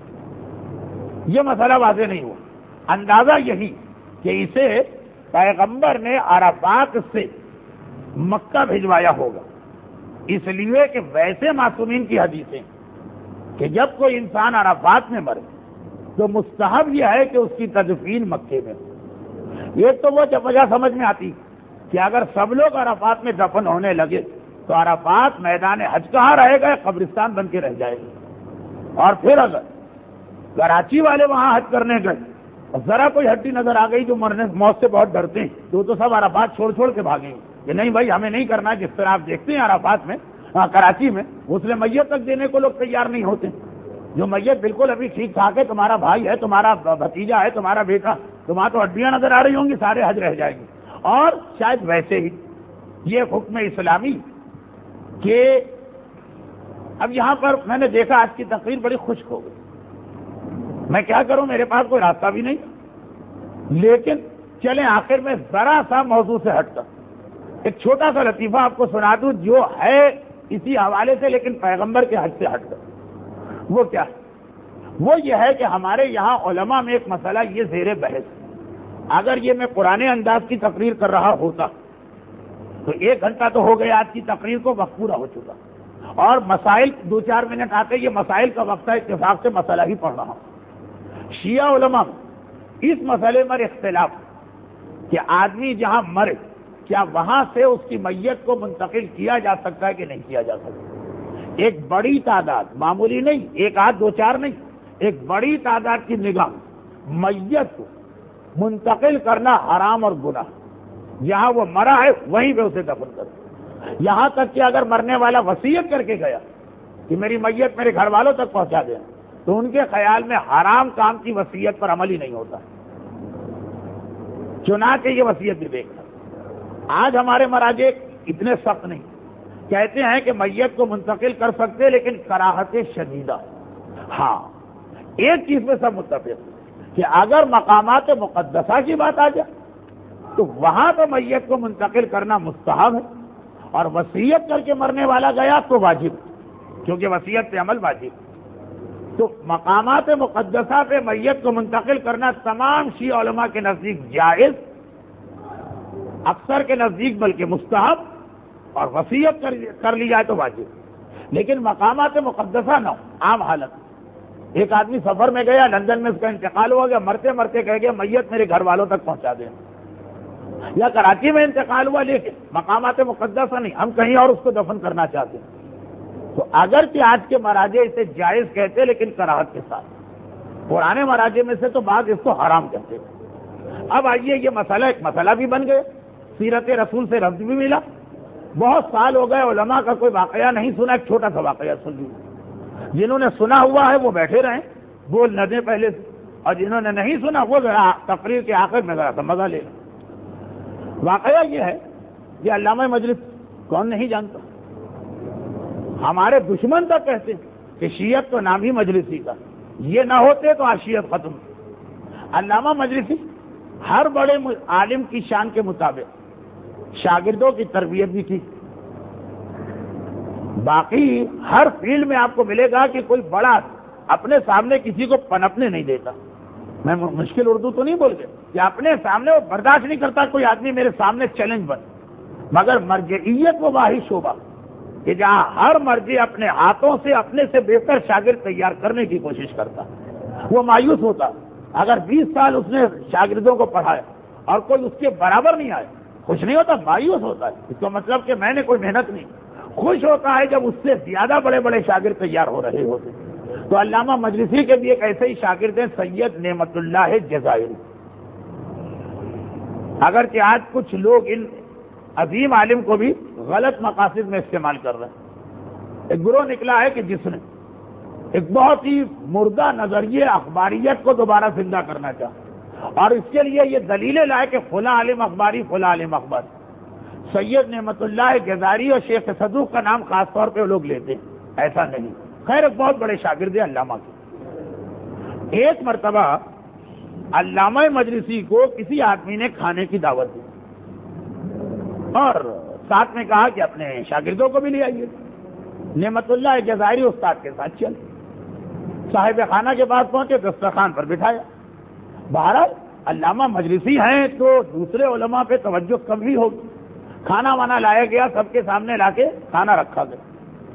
ہوا، یہ مسئلہ واضح نہیں ہوا۔ اندازہ یہی کہ اسے پیغمبر نے عرفات سے مکہ بھجوایا ہوگا، اس لیے کہ ویسے معصومین کی حدیثیں کہ جب کوئی انسان عرفات میں مرے تو مستحب یہ ہے کہ اس کی تدفین مکے میں۔ یہ تو وہ وجہ سمجھ میں آتی کہ اگر سب لوگ عرفات میں دفن ہونے لگے تو عرفات میدان حج کہاں رہے گا، قبرستان بن کے رہ جائے گا۔ اور پھر اگر کراچی والے وہاں حج کرنے گئے اور ذرا کوئی ہڈی نظر آ گئی جو مرنے موت سے بہت ڈرتے ہیں تو سب عرفات چھوڑ کے بھاگیں گے کہ نہیں بھائی ہمیں نہیں کرنا۔ جس طرح آپ دیکھتے ہیں عرفات میں کراچی میں غسل میت تک دینے کو لوگ تیار نہیں ہوتے، جو میت بالکل ابھی ٹھیک ٹھاک ہے، تمہارا بھائی ہے، تمہارا بھتیجا ہے، تمہارا بیٹا، تمہارا تو ہڈیاں نظر آ رہی ہوں گی، سارے حج رہ جائیں گے۔ اور شاید ویسے ہی یہ حکم اسلامی کہ اب یہاں پر میں نے دیکھا آج کی تقریر بڑی خشک ہو گئی، میں کیا کروں، میرے پاس کوئی راستہ بھی نہیں، لیکن چلیں آخر میں ذرا سا موضوع سے ہٹ کر ایک چھوٹا سا لطیفہ آپ کو سنا دوں جو ہے اسی حوالے سے لیکن پیغمبر کے حج سے ہٹ کر۔ وہ کیا ہے؟ وہ یہ ہے کہ ہمارے یہاں علماء میں ایک مسئلہ یہ زیر بحث، اگر یہ میں پرانے انداز کی تقریر کر رہا ہوتا تو 1 گھنٹہ تو ہو گیا آج کی تقریر کو، وقت پورا ہو چکا، اور مسائل 2-4 منٹ آتے، یہ مسائل کا وقت ہے، اتفاق سے مسئلہ ہی پڑھ رہا ہوں۔ شیعہ علماء اس مسئلے پر اختلاف کہ آدمی جہاں مرے کیا وہاں سے اس کی میت کو منتقل کیا جا سکتا ہے کہ نہیں کیا جا سکتا۔ ایک بڑی تعداد، معمولی نہیں، 1 آدھ 2-4 نہیں، ایک بڑی تعداد کی نگاہ میت کو منتقل کرنا حرام اور گناہ، جہاں وہ مرا ہے وہیں پہ اسے دفن کرنا۔ یہاں تک کہ اگر مرنے والا وصیت کر کے گیا کہ میری میت میرے گھر والوں تک پہنچا دیں تو ان کے خیال میں حرام کام کی وصیت پر عمل ہی نہیں ہوتا، چنانچہ یہ وصیت بھی دیکھنا۔ آج ہمارے مراجع اتنے سخت نہیں، کہتے ہیں کہ میت کو منتقل کر سکتے لیکن کراہت شدیدہ۔ ہاں ایک چیز میں سب متفق کہ اگر مقامات مقدسہ کی بات آ جائے تو وہاں تو میت کو منتقل کرنا مستحب ہے، اور وصیت کر کے مرنے والا گیا تو واجب، کیونکہ وصیت پہ عمل واجب۔ تو مقامات مقدسہ پہ میت کو منتقل کرنا تمام شیعہ علماء کے نزدیک جائز، اکثر کے نزدیک بلکہ مستحب، اور وصیت کر لی جائے تو واجب۔ لیکن مقامات مقدسہ نہ ہو، عام حالت ایک آدمی سفر میں گیا، لندن میں اس کا انتقال ہو گیا، مرتے مرتے کہہ گیا میت میرے گھر والوں تک پہنچا دیں، یا کراچی میں انتقال ہوا لیکن مقامات مقدسہ نہیں، ہم کہیں اور اس کو دفن کرنا چاہتے ہیں، تو اگرچہ آج کے مراجع اسے جائز کہتے لیکن کراہت کے ساتھ، پرانے مراجع میں سے تو بعض اس کو حرام کہتے ہیں۔ اب آئیے یہ مسئلہ ایک مسئلہ بھی بن گیا، سیرت رسول سے رفض بھی ملا، بہت سال ہو گئے علماء کا کوئی واقعہ نہیں سنا، ایک چھوٹا سا واقعہ سن لیجیے۔ جنہوں نے سنا ہوا ہے وہ بیٹھے رہیں، بول نہ دیں پہلے سے، اور جنہوں نے نہیں سنا وہ تقریر کے آخر میں ذرا سا مزہ لے لیں۔ واقعہ یہ ہے کہ علامہ مجلس کون نہیں جانتا، ہمارے دشمن تک کہتے ہیں کہ شیعت تو نام ہی مجلسی کا، یہ نہ ہوتے تو شیعت ختم۔ علامہ مجلسی ہر بڑے عالم کی شان کے مطابق شاگردوں کی تربیت بھی کی، باقی ہر فیلڈ میں آپ کو ملے گا کہ کوئی بڑا اپنے سامنے کسی کو پنپنے نہیں دیتا۔ میں مشکل اردو تو نہیں بول گیا کہ اپنے سامنے وہ برداشت نہیں کرتا کوئی آدمی میرے سامنے چیلنج بن، مگر مرجعیت وہ واحد شعبہ کہ جہاں ہر مرجع اپنے ہاتھوں سے اپنے سے بہتر شاگرد تیار کرنے کی کوشش کرتا، وہ مایوس ہوتا اگر 20 سال اس نے شاگردوں کو پڑھایا اور کوئی اس کے برابر نہیں آئے، خوش نہیں ہوتا، مایوس ہوتا ہے۔ اس کا مطلب کہ میں نے کوئی محنت نہیں، خوش ہوتا ہے جب اس سے زیادہ بڑے بڑے شاگرد تیار ہو رہے ہوتے۔ تو علامہ مجلسی کے بھی ایک ایسے ہی شاگرد ہیں سید نعمت اللہ جزائری۔ اگرچہ آج کچھ لوگ ان عظیم عالم کو بھی غلط مقاصد میں استعمال کر رہے ہیں۔ ایک گروہ نکلا ہے کہ جس نے ایک بہت ہی مردہ نظریے اخباریت کو دوبارہ زندہ کرنا چاہا، اور اس کے لیے یہ دلیلیں لائے کہ فلاں عالم اخباری، فلاں عالم اخباری۔ سید نعمت اللہ جزائری اور شیخ صدوق کا نام خاص طور پہ لوگ لیتے ہیں، ایسا نہیں۔ خیر ایک بہت بڑے شاگرد ہیں علامہ کے۔ ایک مرتبہ علامہ مجلسی کو کسی آدمی نے کھانے کی دعوت دی اور ساتھ میں کہا کہ اپنے شاگردوں کو بھی لے آئیے۔ نعمت اللہ جزائری استاد کے ساتھ چل، صاحب خانہ کے پاس پہنچے، دسترخوان پر بٹھایا۔ بہرحال علامہ مجلسی ہیں تو دوسرے علماء پہ توجہ کم ہی ہوگی۔ کھانا وانا لایا گیا، سب کے سامنے لا کے کھانا رکھا گیا،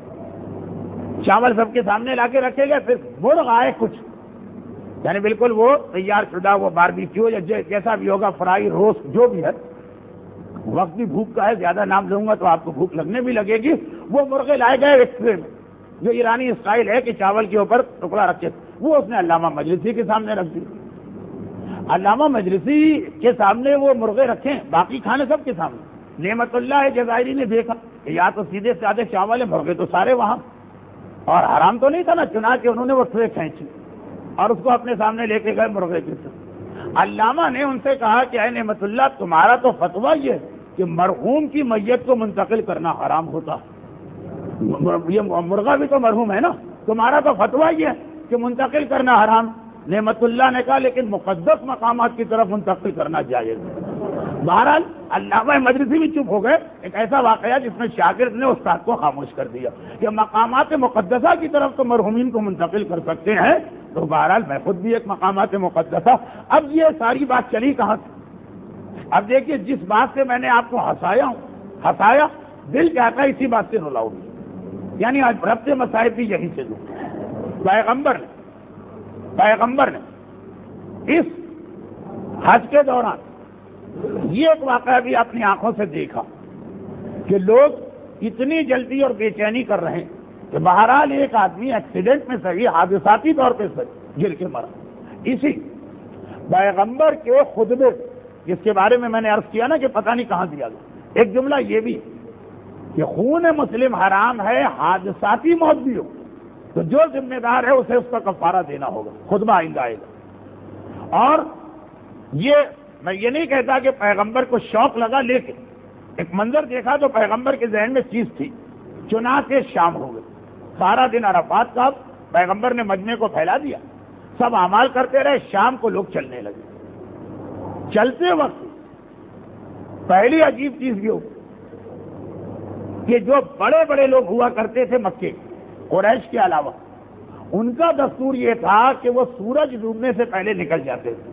چاول سب کے سامنے لا کے رکھے گئے۔ پھر مرغ آئے کچھ، یعنی بالکل وہ تیار شدہ، وہ باربیکیو یا جیسا بھی ہوگا، فرائی، روسٹ جو بھی ہے۔ وقت بھی بھوک کا ہے، زیادہ نام لوں گا تو آپ کو بھوک لگنے بھی لگے گی۔ وہ مرغے لائے گئے ایک ٹرے میں، جو ایرانی اسٹائل ہے کہ چاول کے اوپر ٹکڑا رکھے، وہ اس نے علامہ مجلسی کے سامنے رکھ دی۔ علامہ مجلسی کے سامنے وہ مرغے رکھے، باقی کھانے سب کے سامنے۔ نعمت اللہ جزائری نے دیکھا کہ یا تو سیدھے سادے چاول ہے، مرغے تو سارے وہاں، اور حرام تو نہیں تھا نا، چنانچہ انہوں نے وہ ٹرے کھینچی اور اس کو اپنے سامنے لے کے گئے مرغے کے ساتھ۔ علامہ نے ان سے کہا کہ اے نعمت اللہ، تمہارا تو فتویٰ یہ ہے کہ مرحوم کی میت کو منتقل کرنا حرام ہوتا، یہ مرغہ بھی تو مرحوم ہے نا، تمہارا تو فتویٰ یہ ہے کہ منتقل کرنا حرام۔ نعمت اللہ نے کہا لیکن مقدس مقامات کی طرف منتقل کرنا جائز ہے۔ بہرحال علامہ مجلسی بھی چپ ہو گئے۔ ایک ایسا واقعہ جس میں شاگرد نے استاد کو خاموش کر دیا کہ مقامات مقدسہ کی طرف تو مرحومین کو منتقل کر سکتے ہیں، تو بہرحال میں خود بھی ایک مقامات مقدسہ۔ اب یہ ساری بات چلی کہاں سے؟ اب دیکھیے، جس بات سے میں نے آپ کو ہنسایا، دل کہتا ہے اسی بات سے رلاؤ، یعنی آج ربط مصائب بھی یہی سے دوں۔ پیغمبر نے اس حج کے دوران یہ ایک واقعہ بھی اپنی آنکھوں سے دیکھا کہ لوگ اتنی جلدی اور بے چینی کر رہے ہیں کہ بہرحال ایک آدمی ایکسیڈنٹ میں صحیح، حادثاتی طور پہ صحیح گر کے مرا۔ اسی پیغمبر کے خطبے جس کے بارے میں نے عرض کیا نا کہ پتہ نہیں کہاں دیا گیا، ایک جملہ یہ بھی کہ خون مسلم حرام ہے، حادثاتی موت بھی ہو تو جو ذمہ دار ہے اسے اس کا کفارہ دینا ہوگا، خطبہ آئندہ آئے گا۔ اور یہ میں یہ نہیں کہتا کہ پیغمبر کو شوق لگا، لیکن ایک منظر دیکھا تو پیغمبر کے ذہن میں چیز تھی، چنانچہ شام ہو گئی، سارا دن عرفات کا پیغمبر نے مجمع کو پھیلا دیا، سب اعمال کرتے رہے، شام کو لوگ چلنے لگے۔ چلتے وقت پہلی عجیب چیز یہ ہوئی کہ جو بڑے بڑے لوگ ہوا کرتے تھے مکے، قریش کے علاوہ، ان کا دستور یہ تھا کہ وہ سورج ڈوبنے سے پہلے نکل جاتے تھے۔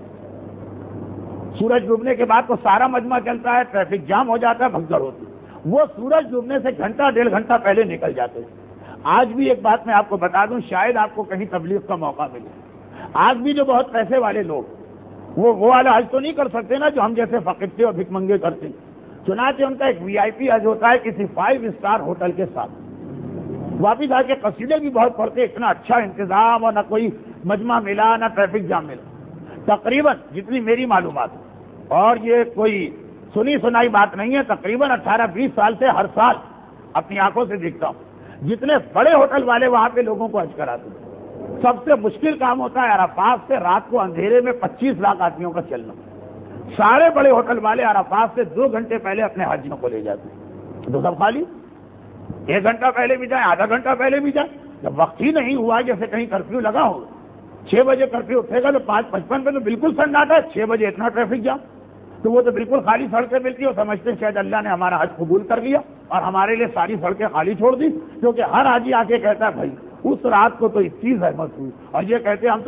سورج ڈوبنے کے بعد تو سارا مجمع چلتا ہے، ٹریفک جام ہو جاتا ہے، بھگدڑ ہوتی ہے، وہ سورج ڈوبنے سے گھنٹہ ڈیڑھ گھنٹہ پہلے نکل جاتے تھے۔ آج بھی ایک بات میں آپ کو بتا دوں، شاید آپ کو کہیں تبلیغ کا موقع ملے، آج بھی جو بہت پیسے والے لوگ وہ والا حج تو نہیں کر سکتے نا جو ہم جیسے فقیرتے اور بھک منگے کرتے، چنانچہ ان کا ایک VIP حج ہوتا ہے کسی 5 اسٹار ہوٹل کے ساتھ، واپس آ کے قصیدے بھی بہت پڑھتے، اتنا اچھا انتظام، اور نہ کوئی مجمع ملا نہ ٹریفک جام ملا۔ تقریباً جتنی میری معلومات ہے، اور یہ کوئی سنی سنائی بات نہیں ہے، تقریباً 18-20 سال سے ہر سال اپنی آنکھوں سے دیکھتا ہوں، جتنے بڑے ہوٹل والے وہاں پہ لوگوں کو حج کراتے ہیں، سب سے مشکل کام ہوتا ہے عرفات سے رات کو اندھیرے میں 25 لاکھ آدمیوں کا چلنا۔ سارے بڑے ہوٹل والے عرفات سے 2 گھنٹے پہلے اپنے حاجیوں کو لے جاتے ہیں، تو سب خالی، 1 گھنٹہ پہلے بھی جائیں، آدھا گھنٹہ پہلے بھی جائیں، جب وقت ہی نہیں ہوا، جیسے کہیں کرفیو لگا ہوگا، 6 بجے کرفیو اٹھے گا تو 5:55 پہ تو بالکل سناٹا ہے، 6 بجے اتنا ٹریفک جام، تو وہ تو بالکل خالی سڑکیں ملتی ہیں، اور سمجھتے ہیں شاید اللہ نے ہمارا حج قبول کر لیا اور ہمارے لیے ساری سڑکیں خالی چھوڑ دی، کیونکہ ہر حاجی آ کے کہتا ہے بھائی اس رات کو تو اس چیز احمد ہوئی، اور یہ کہتے ہیں ہم تو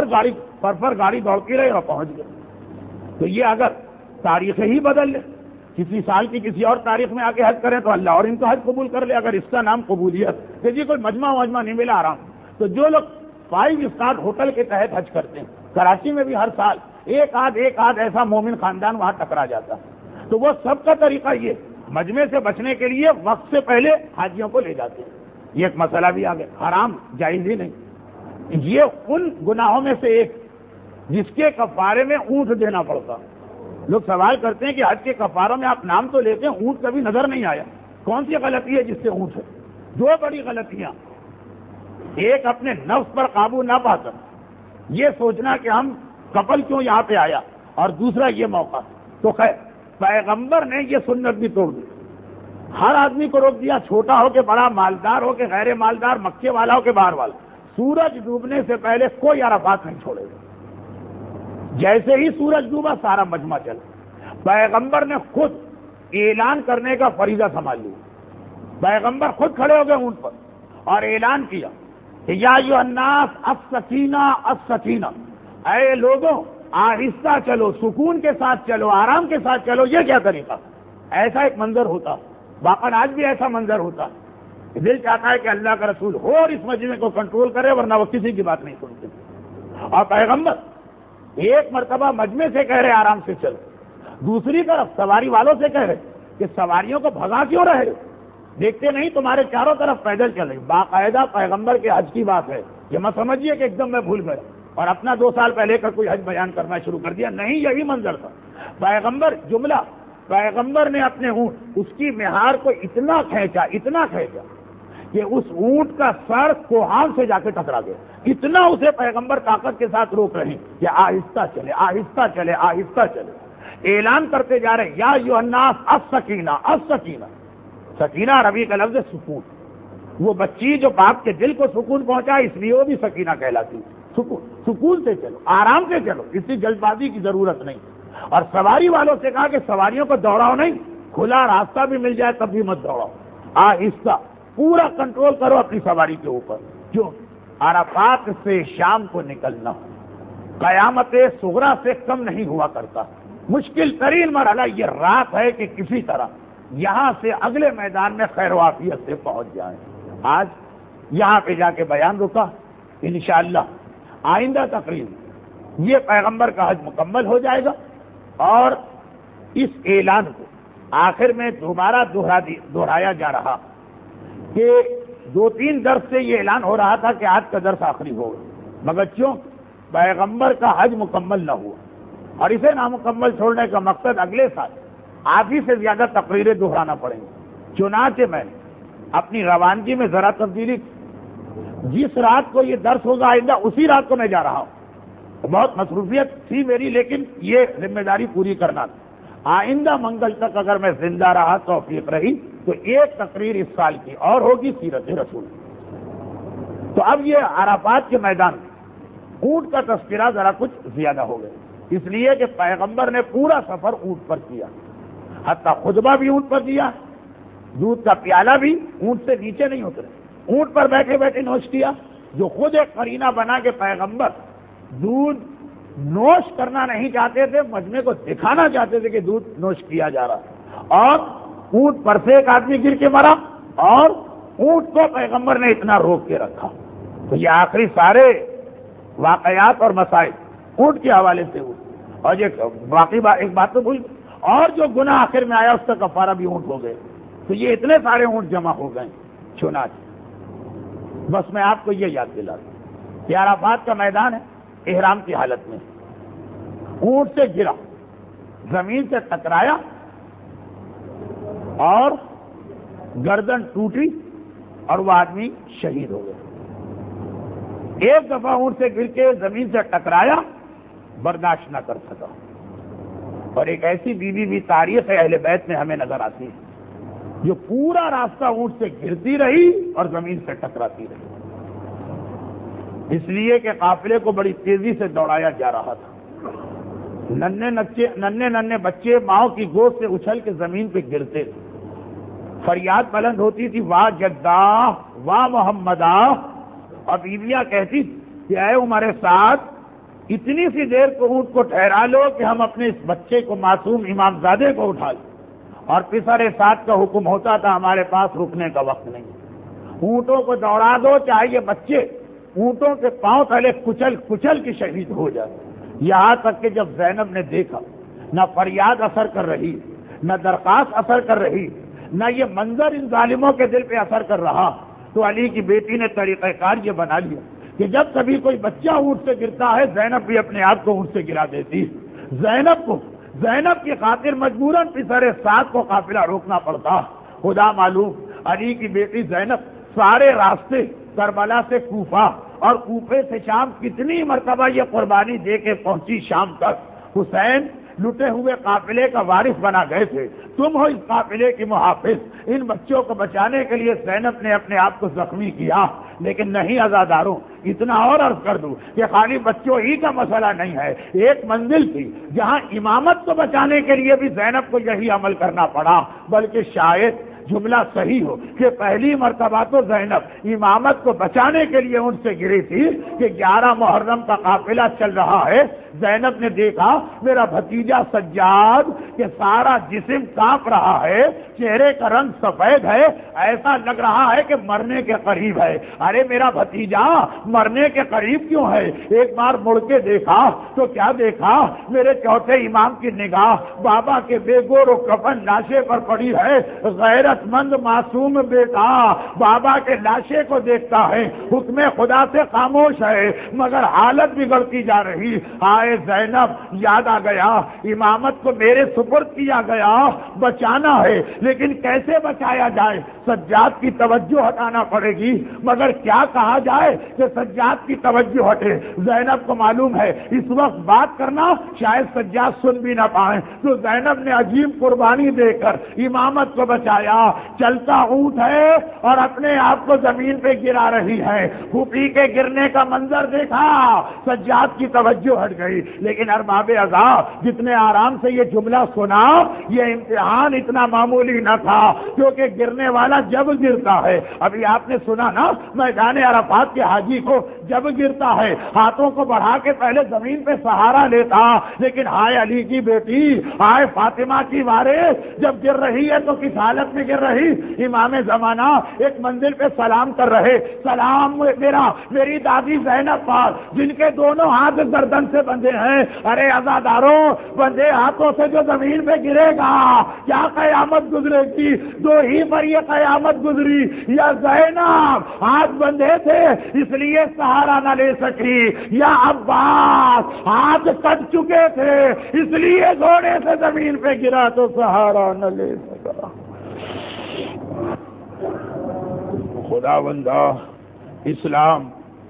فر گاڑی دوڑتی رہی اور پہنچ گئے۔ تو یہ اگر تاریخ ہی بدل لے کسی سال کی کسی اور تاریخ میں آ کے حج کریں تو اللہ اور ان کا حج قبول کر لے. اگر اس کا نام قبولیت کہ جی کوئی مجمع نہیں ملا آرام. تو جو لوگ 5 اسٹار ہوٹل کے تحت حج کرتے ہیں، کراچی میں بھی ہر سال ایک آدھ ایسا مومن خاندان وہاں ٹکرا جاتا ہے، تو وہ سب کا طریقہ یہ مجمع سے بچنے کے لیے وقت سے پہلے حاجیوں کو لے جاتے ہیں. یہ ایک مسئلہ بھی آ گیا، حرام جائز ہی نہیں. یہ ان گناہوں میں سے ایک جس کے کفارے میں اونٹ دینا پڑتا. لوگ سوال کرتے ہیں کہ حج کے کفاروں میں آپ نام تو لیتے ہیں، اونٹ کبھی نظر نہیں آیا. کون سی غلطی ہے جس سے اونٹ ہے؟ 2 بڑی غلطیاں. ایک اپنے نفس پر قابو نہ پا کر یہ سوچنا کہ ہم کپل کیوں یہاں پہ آیا، اور دوسرا یہ موقع. تو خیر پیغمبر نے یہ سنت بھی توڑ دی، ہر آدمی کو روک دیا، چھوٹا ہو کے بڑا، مالدار ہو کے غیر مالدار، مکے والا ہو کے باہر والا. سورج ڈوبنے سے پہلے کوئی عرفات نہیں چھوڑے گا. جیسے ہی سورج ڈوبا سارا مجمع چلا. پیغمبر نے خود اعلان کرنے کا فریضہ سنبھال لیا. پیغمبر خود کھڑے ہو گئے اونٹ پر اور اعلان کیا کہ یا ایھا الناس السکینہ السکینہ، اے لوگوں آہستہ چلو، سکون کے ساتھ چلو، آرام کے ساتھ چلو. یہ کیا طریقہ؟ ایسا ایک منظر ہوتا، واقعا آج بھی ایسا منظر ہوتا. دل چاہتا ہے کہ اللہ کا رسول ہو اور اس مجمع کو کنٹرول کرے، ورنہ وہ کسی کی بات نہیں سنتے. اور پیغمبر ایک مرتبہ مجمع سے کہہ رہے آرام سے چلو، دوسری طرف سواری والوں سے کہہ رہے کہ سواریوں کو بھگا کیوں رہے، دیکھتے نہیں تمہارے چاروں طرف پیدل چل رہے. باقاعدہ پیغمبر کے حج کی بات ہے. یہ مت سمجھیے کہ ایک دم میں بھول گیا اور اپنا 2 سال پہلے کا کوئی حج بیان کرنا شروع کر دیا. نہیں، یہی منظر تھا. پیغمبر نے اپنے اونٹ اس کی مہار کو اتنا کھینچا کہ اس اونٹ کا سر کوہان سے جا کے ٹکرا گیا. اتنا اسے پیغمبر طاقت کے ساتھ روک رہے ہیں کہ آہستہ چلے، آہستہ چلے، آہستہ چلے. اعلان کرتے جا رہے یا ایھا الناس السکینہ السکینہ. سکینہ عربی کا لفظ ہے سکون. وہ بچی جو باپ کے دل کو سکون پہنچا اس لیے وہ بھی سکینہ کہلاتی. سکون سے چلو، آرام سے چلو، کسی جلد بازی کی ضرورت نہیں. اور سواری والوں سے کہا کہ سواریوں کو دوڑاؤ نہیں، کھلا راستہ بھی مل جائے تب بھی مت دوڑاؤ، آہستہ پورا کنٹرول کرو اپنی سواری کے اوپر. جو عرفات سے شام کو نکلنا قیامت صغریٰ سے کم نہیں ہوا کرتا. مشکل ترین مرحلہ یہ رات ہے کہ کسی طرح یہاں سے اگلے میدان میں خیر و عافیت سے پہنچ جائیں. آج یہاں پہ جا کے بیان رکا. انشاءاللہ آئندہ تقریب یہ پیغمبر کا حج مکمل ہو جائے گا اور اس اعلان کو آخر میں دوبارہ دہرایا جا رہا کہ 2-3 درس سے یہ اعلان ہو رہا تھا کہ آج کا درس آخری ہوگا، مگر کیوں پیغمبر کا حج مکمل نہ ہوا اور اسے نامکمل چھوڑنے کا مقصد اگلے سال آدھی سے زیادہ تقریریں دہرانا پڑیں گی. چنانچہ میں نے اپنی روانگی میں ذرا تبدیلی، جس رات کو یہ درس ہوگا آئندہ اسی رات کو میں جا رہا ہوں. بہت مصروفیت تھی میری لیکن یہ ذمہ داری پوری کرنا تھا. آئندہ منگل تک اگر میں زندہ رہا، توفیق رہی، تو ایک تقریر اس سال کی اور ہوگی سیرت رسول. تو اب یہ عرفات کے میدان اونٹ کا تذکرہ ذرا کچھ زیادہ ہو گیا، اس لیے کہ پیغمبر نے پورا سفر اونٹ پر کیا، حتیٰ خطبہ بھی اونٹ پر دیا، دودھ کا پیالہ بھی اونٹ سے نیچے نہیں اترے، اونٹ پر بیٹھے بیٹھے نوش کیا، جو خود ایک قرینہ بنا کہ پیغمبر دودھ نوش کرنا نہیں چاہتے تھے، مجمع کو دکھانا چاہتے تھے کہ دودھ نوش کیا جا رہا. اور اونٹ پر سے ایک آدمی گر کے مرا اور اونٹ کو پیغمبر نے اتنا روک کے رکھا. تو یہ آخری سارے واقعات اور مسائل اونٹ کے حوالے سے ہوئے. اور یہ باقی ایک بات تو بھول، اور جو گناہ آخر میں آیا اس کا کفارہ بھی اونٹ ہو گئے. تو یہ اتنے سارے اونٹ جمع ہو گئے. چنانچہ بس میں آپ کو یہ یاد دلا دوں کہ عرفات کا میدان ہے، احرام کی حالت میں اونٹ سے گرا، زمین سے ٹکرایا اور گردن ٹوٹی اور وہ آدمی شہید ہو گیا. ایک دفعہ اونٹ سے گر کے زمین سے ٹکرایا، برداشت نہ کر سکا. اور ایک ایسی بیوی بھی تاریخ اہل بیت میں ہمیں نظر آتی ہے جو پورا راستہ اونٹ سے گرتی رہی اور زمین سے ٹکراتی رہی، اس لیے کہ قافلے کو بڑی تیزی سے دوڑایا جا رہا تھا. ننھے بچے ماؤں کی گود سے اچھل کے زمین پہ گرتے تھے، فریاد بلند ہوتی تھی واہ جدہ واہ محمدہ. اور بیویاں کہتی کہ اے ہمارے ساتھ اتنی سی دیر کو اونٹ کو ٹھہرا لو کہ ہم اپنے اس بچے کو، معصوم امام زادے کو اٹھا لیں. اور پسر سات کا حکم ہوتا تھا، ہمارے پاس رکنے کا وقت نہیں، اونٹوں کو دوڑا دو، چاہے یہ بچے اونٹوں کے پاؤں تلے کچل کچل کے شہید ہو جائے۔ یہاں تک کہ جب زینب نے دیکھا نہ فریاد اثر کر رہی، نہ درخواست اثر کر رہی، نہ یہ منظر ان ظالموں کے دل پہ اثر کر رہا، تو علی کی بیٹی نے طریقہ کار یہ بنا لیا کہ جب کبھی کوئی بچہ اونٹ سے گرتا ہے، زینب بھی اپنے آپ کو اونٹ سے گرا دیتی۔ زینب کی خاطر مجبوراً پسر سات کو قافلہ روکنا پڑتا۔ خدا معلوم علی کی بیٹی زینب سارے راستے کربلا سے کوفہ اور کوفے سے شام کتنی مرتبہ یہ قربانی دے کے پہنچی شام تک۔ حسین لٹے ہوئے قافلے کا وارث بنا گئے تھے، تم ہو اس قافلے کی محافظ۔ ان بچوں کو بچانے کے لیے زینب نے اپنے آپ کو زخمی کیا، لیکن نہیں عزاداروں، اتنا اور عرض کر دوں کہ خالی بچوں ہی کا مسئلہ نہیں ہے، ایک منزل تھی جہاں امامت کو بچانے کے لیے بھی زینب کو یہی عمل کرنا پڑا، بلکہ شاید جملہ صحیح ہو کہ پہلی مرتبہ تو زینب امامت کو بچانے کے لیے ان سے گری تھی کہ 11 محرم کا قافلہ چل رہا ہے۔ زینب نے دیکھا میرا بھتیجا سجاد کہ سارا جسم کانپ رہا ہے، چہرے کا رنگ سفید ہے، ایسا لگ رہا ہے کہ مرنے کے قریب ہے۔ ارے میرا بھتیجا مرنے کے قریب کیوں ہے؟ ایک بار مڑ کے دیکھا تو کیا دیکھا؟ میرے چوتھے امام کی نگاہ بابا کے بے گور و کفن لاشے پر پڑی ہے۔ غیرت مند معصوم بیٹا بابا کے لاشے کو دیکھتا ہے، حکم خدا سے خاموش ہے، مگر حالت بگڑتی جا رہی۔ آئے زینب، یاد آ گیا امامت کو میرے سپرد کیا گیا، بچانا ہے، لیکن کیسے بچایا جائے؟ سجاد کی توجہ ہٹانا پڑے گی، مگر کیا کہا جائے کہ سجاد کی توجہ ہٹے؟ زینب کو معلوم ہے اس وقت بات کرنا شاید سجاد سن بھی نہ پائے، تو زینب نے عجیب قربانی دے کر امامت کو بچایا۔ چلتا اونٹ ہے اور اپنے آپ کو زمین پہ گرا رہی ہے، پھوپھی کے گرنے کا منظر دیکھا، سجاد کی توجہ ہٹ گئی۔ لیکن ارباب عذاب جتنے آرام سے یہ جملہ سنا، یہ امتحان اتنا معمولی نہ تھا، کیونکہ گرنے والا جب گرتا ہے، ابھی آپ نے سنا نا میدان عرفات کے حاجی کو جب گرتا ہے ہاتھوں کو بڑھا کے پہلے زمین پہ سہارا لیتا، لیکن ہائے علی کی بیٹی، ہائے فاطمہ کی وارث، جب گر رہی ہے تو کس حالت میں گر رہی؟ امام زمانہ ایک منزل پہ سلام کر رہے، سلام میری دادی زینب پر، جن کے دونوں ہاتھ گردن سے بندھے ہیں۔ ارے عزاداروں، بندھے ہاتھوں سے جو زمین پہ گرے گا کیا قیامت گزرے گی؟ دو ہی پر یہ قیامت گزری، یا زینب ہاتھ بندھے تھے اس لیے سہارا نہ لے سکی، یا عباس ہاتھ کٹ چکے تھے اس لیے گھوڑے سے زمین پہ گرا تو سہارا نہ لے سکا۔ خدا بندہ، اسلام،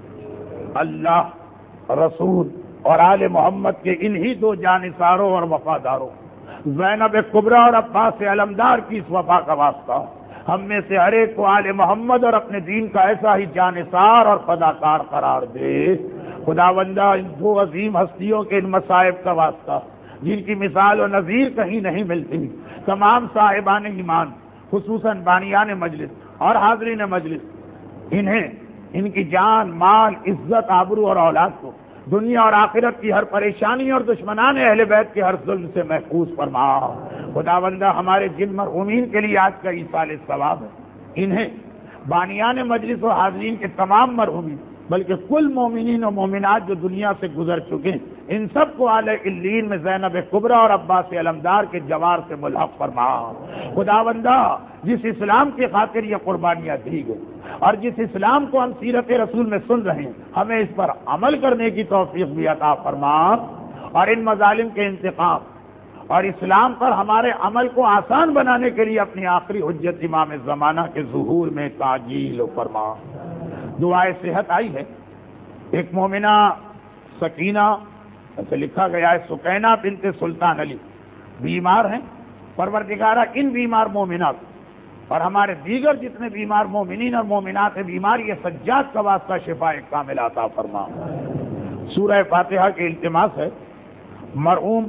اللہ، رسول اور آل محمد کے انہی دو جانثاروں اور وفاداروں زینب کبریٰ اور عباس علمدار کی اس وفا کا واسطہ ہم میں سے ہر ایک کو آل محمد اور اپنے دین کا ایسا ہی جانثار اور فداکار قرار دے۔ خداوندہ، ان دو عظیم ہستیوں کے ان مصائب کا واسطہ جن کی مثال و نظیر کہیں نہیں ملتی، تمام صاحبان ایمان خصوصاً بانیان مجلس اور حاضرین مجلس، انہیں ان کی جان، مال، عزت، آبرو اور اولاد کو دنیا اور آخرت کی ہر پریشانی اور دشمنان اہل بیت کے ہر ظلم سے محفوظ فرما۔ خداوندہ، ہمارے جن مرحومین کے لیے آج کا ایصال ثواب ہے، انہیں بانیان مجلس و حاضرین کے تمام مرحومین بلکہ کل مومنین و مومنات جو دنیا سے گزر چکے ہیں، ان سب کو اعلی علیین میں زینب کبریٰ اور عباس علمدار کے جوار سے ملحق فرما۔ خداوندہ، جس اسلام کی خاطر یہ قربانیاں دی گئی اور جس اسلام کو ہم سیرت رسول میں سن رہے ہیں، ہمیں اس پر عمل کرنے کی توفیق بھی عطا فرما، اور ان مظالم کے انتقام اور اسلام پر ہمارے عمل کو آسان بنانے کے لیے اپنی آخری حجت امام زمانہ کے ظہور میں تعجیل فرما۔ دعائے صحت آئی ہے، ایک مومنہ سکینہ، ایسے لکھا گیا ہے سکینہ بنت سلطان علی بیمار ہیں، پروردگارہ ان بیمار مومنات اور ہمارے دیگر جتنے بیمار مومنین اور مومنات ہیں بیمار، یہ سجاد کا واسطہ شفاء کامل عطا فرما۔ سورہ فاتحہ کے التماس ہے مرحوم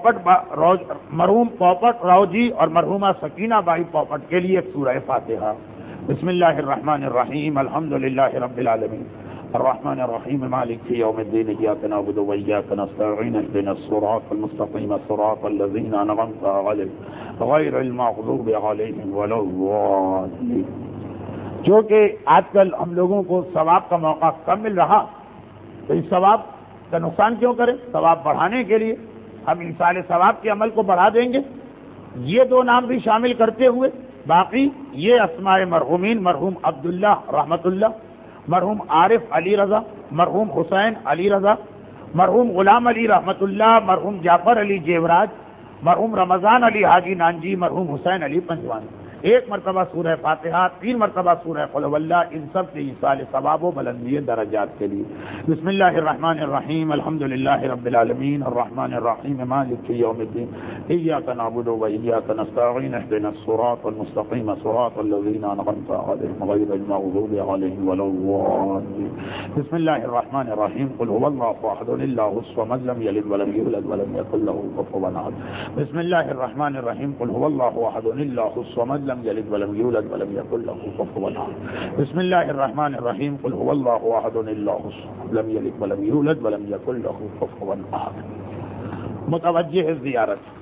پوپٹ راؤ جی اور مرحومہ سکینہ بائی پوپٹ کے لیے ایک سورہ فاتحہ۔ بسم اللہ الرحمن الرحیم، الحمدللہ رب العالمین، الرحمن الرحيم مالك يوم الدين إياك نعبد وإياك نستعين اهدنا الصراط المستقيم صراط الذين أنعمت عليهم غير المغضوب عليهم ولا الضالين. جو کہ آج کل ہم لوگوں کو ثواب کا موقع کم مل رہا، تو اس ثواب کا نقصان کیوں کریں؟ ثواب بڑھانے کے لیے ہم ایصال ثواب کے عمل کو بڑھا دیں گے. یہ دو نام بھی شامل کرتے ہوئے باقی یہ اسماء مرحومین، مرحوم عبداللہ رحمت اللہ، مرحوم عارف علی رضا، مرحوم حسین علی رضا، مرحوم غلام علی رحمت اللہ، مرحوم جعفر علی جیوراج، مرحوم رمضان علی حاجی نانجی، مرحوم حسین علی پنجوانی، ایک مرتبہ سورہ فاتحہ، 3 مرتبہ سورہ قل هو اللہ، ان سب سے ایصال ثواب و بلندی درجات کے لیے. بسم اللہ الرحمن الرحیم الحمد للہ رب العالمین الرحمن الرحیم مالک یوم الدین ایاک نعبد و ایاک نستعین اهدنا الصراط المستقیم صراط الذین انعمت علیہم غیر المغضوب علیہم ولا الضالین. بسم اللہ الرحمن الرحیم قل هو اللہ احد اللہ الصمد لم یلد ولم یولد ولم یکن له کفوا احد. بسم اللہ الرحمن الرحیم قل هو اللہ احد اللہ الصمد لم يلد ولم يولد ولم يكن له كفوا احد. بسم الله الرحمن الرحيم قل هو الله احد الله الصمد لم يلد ولم يولد ولم يكن له كفوا احد. متوجہ زیارت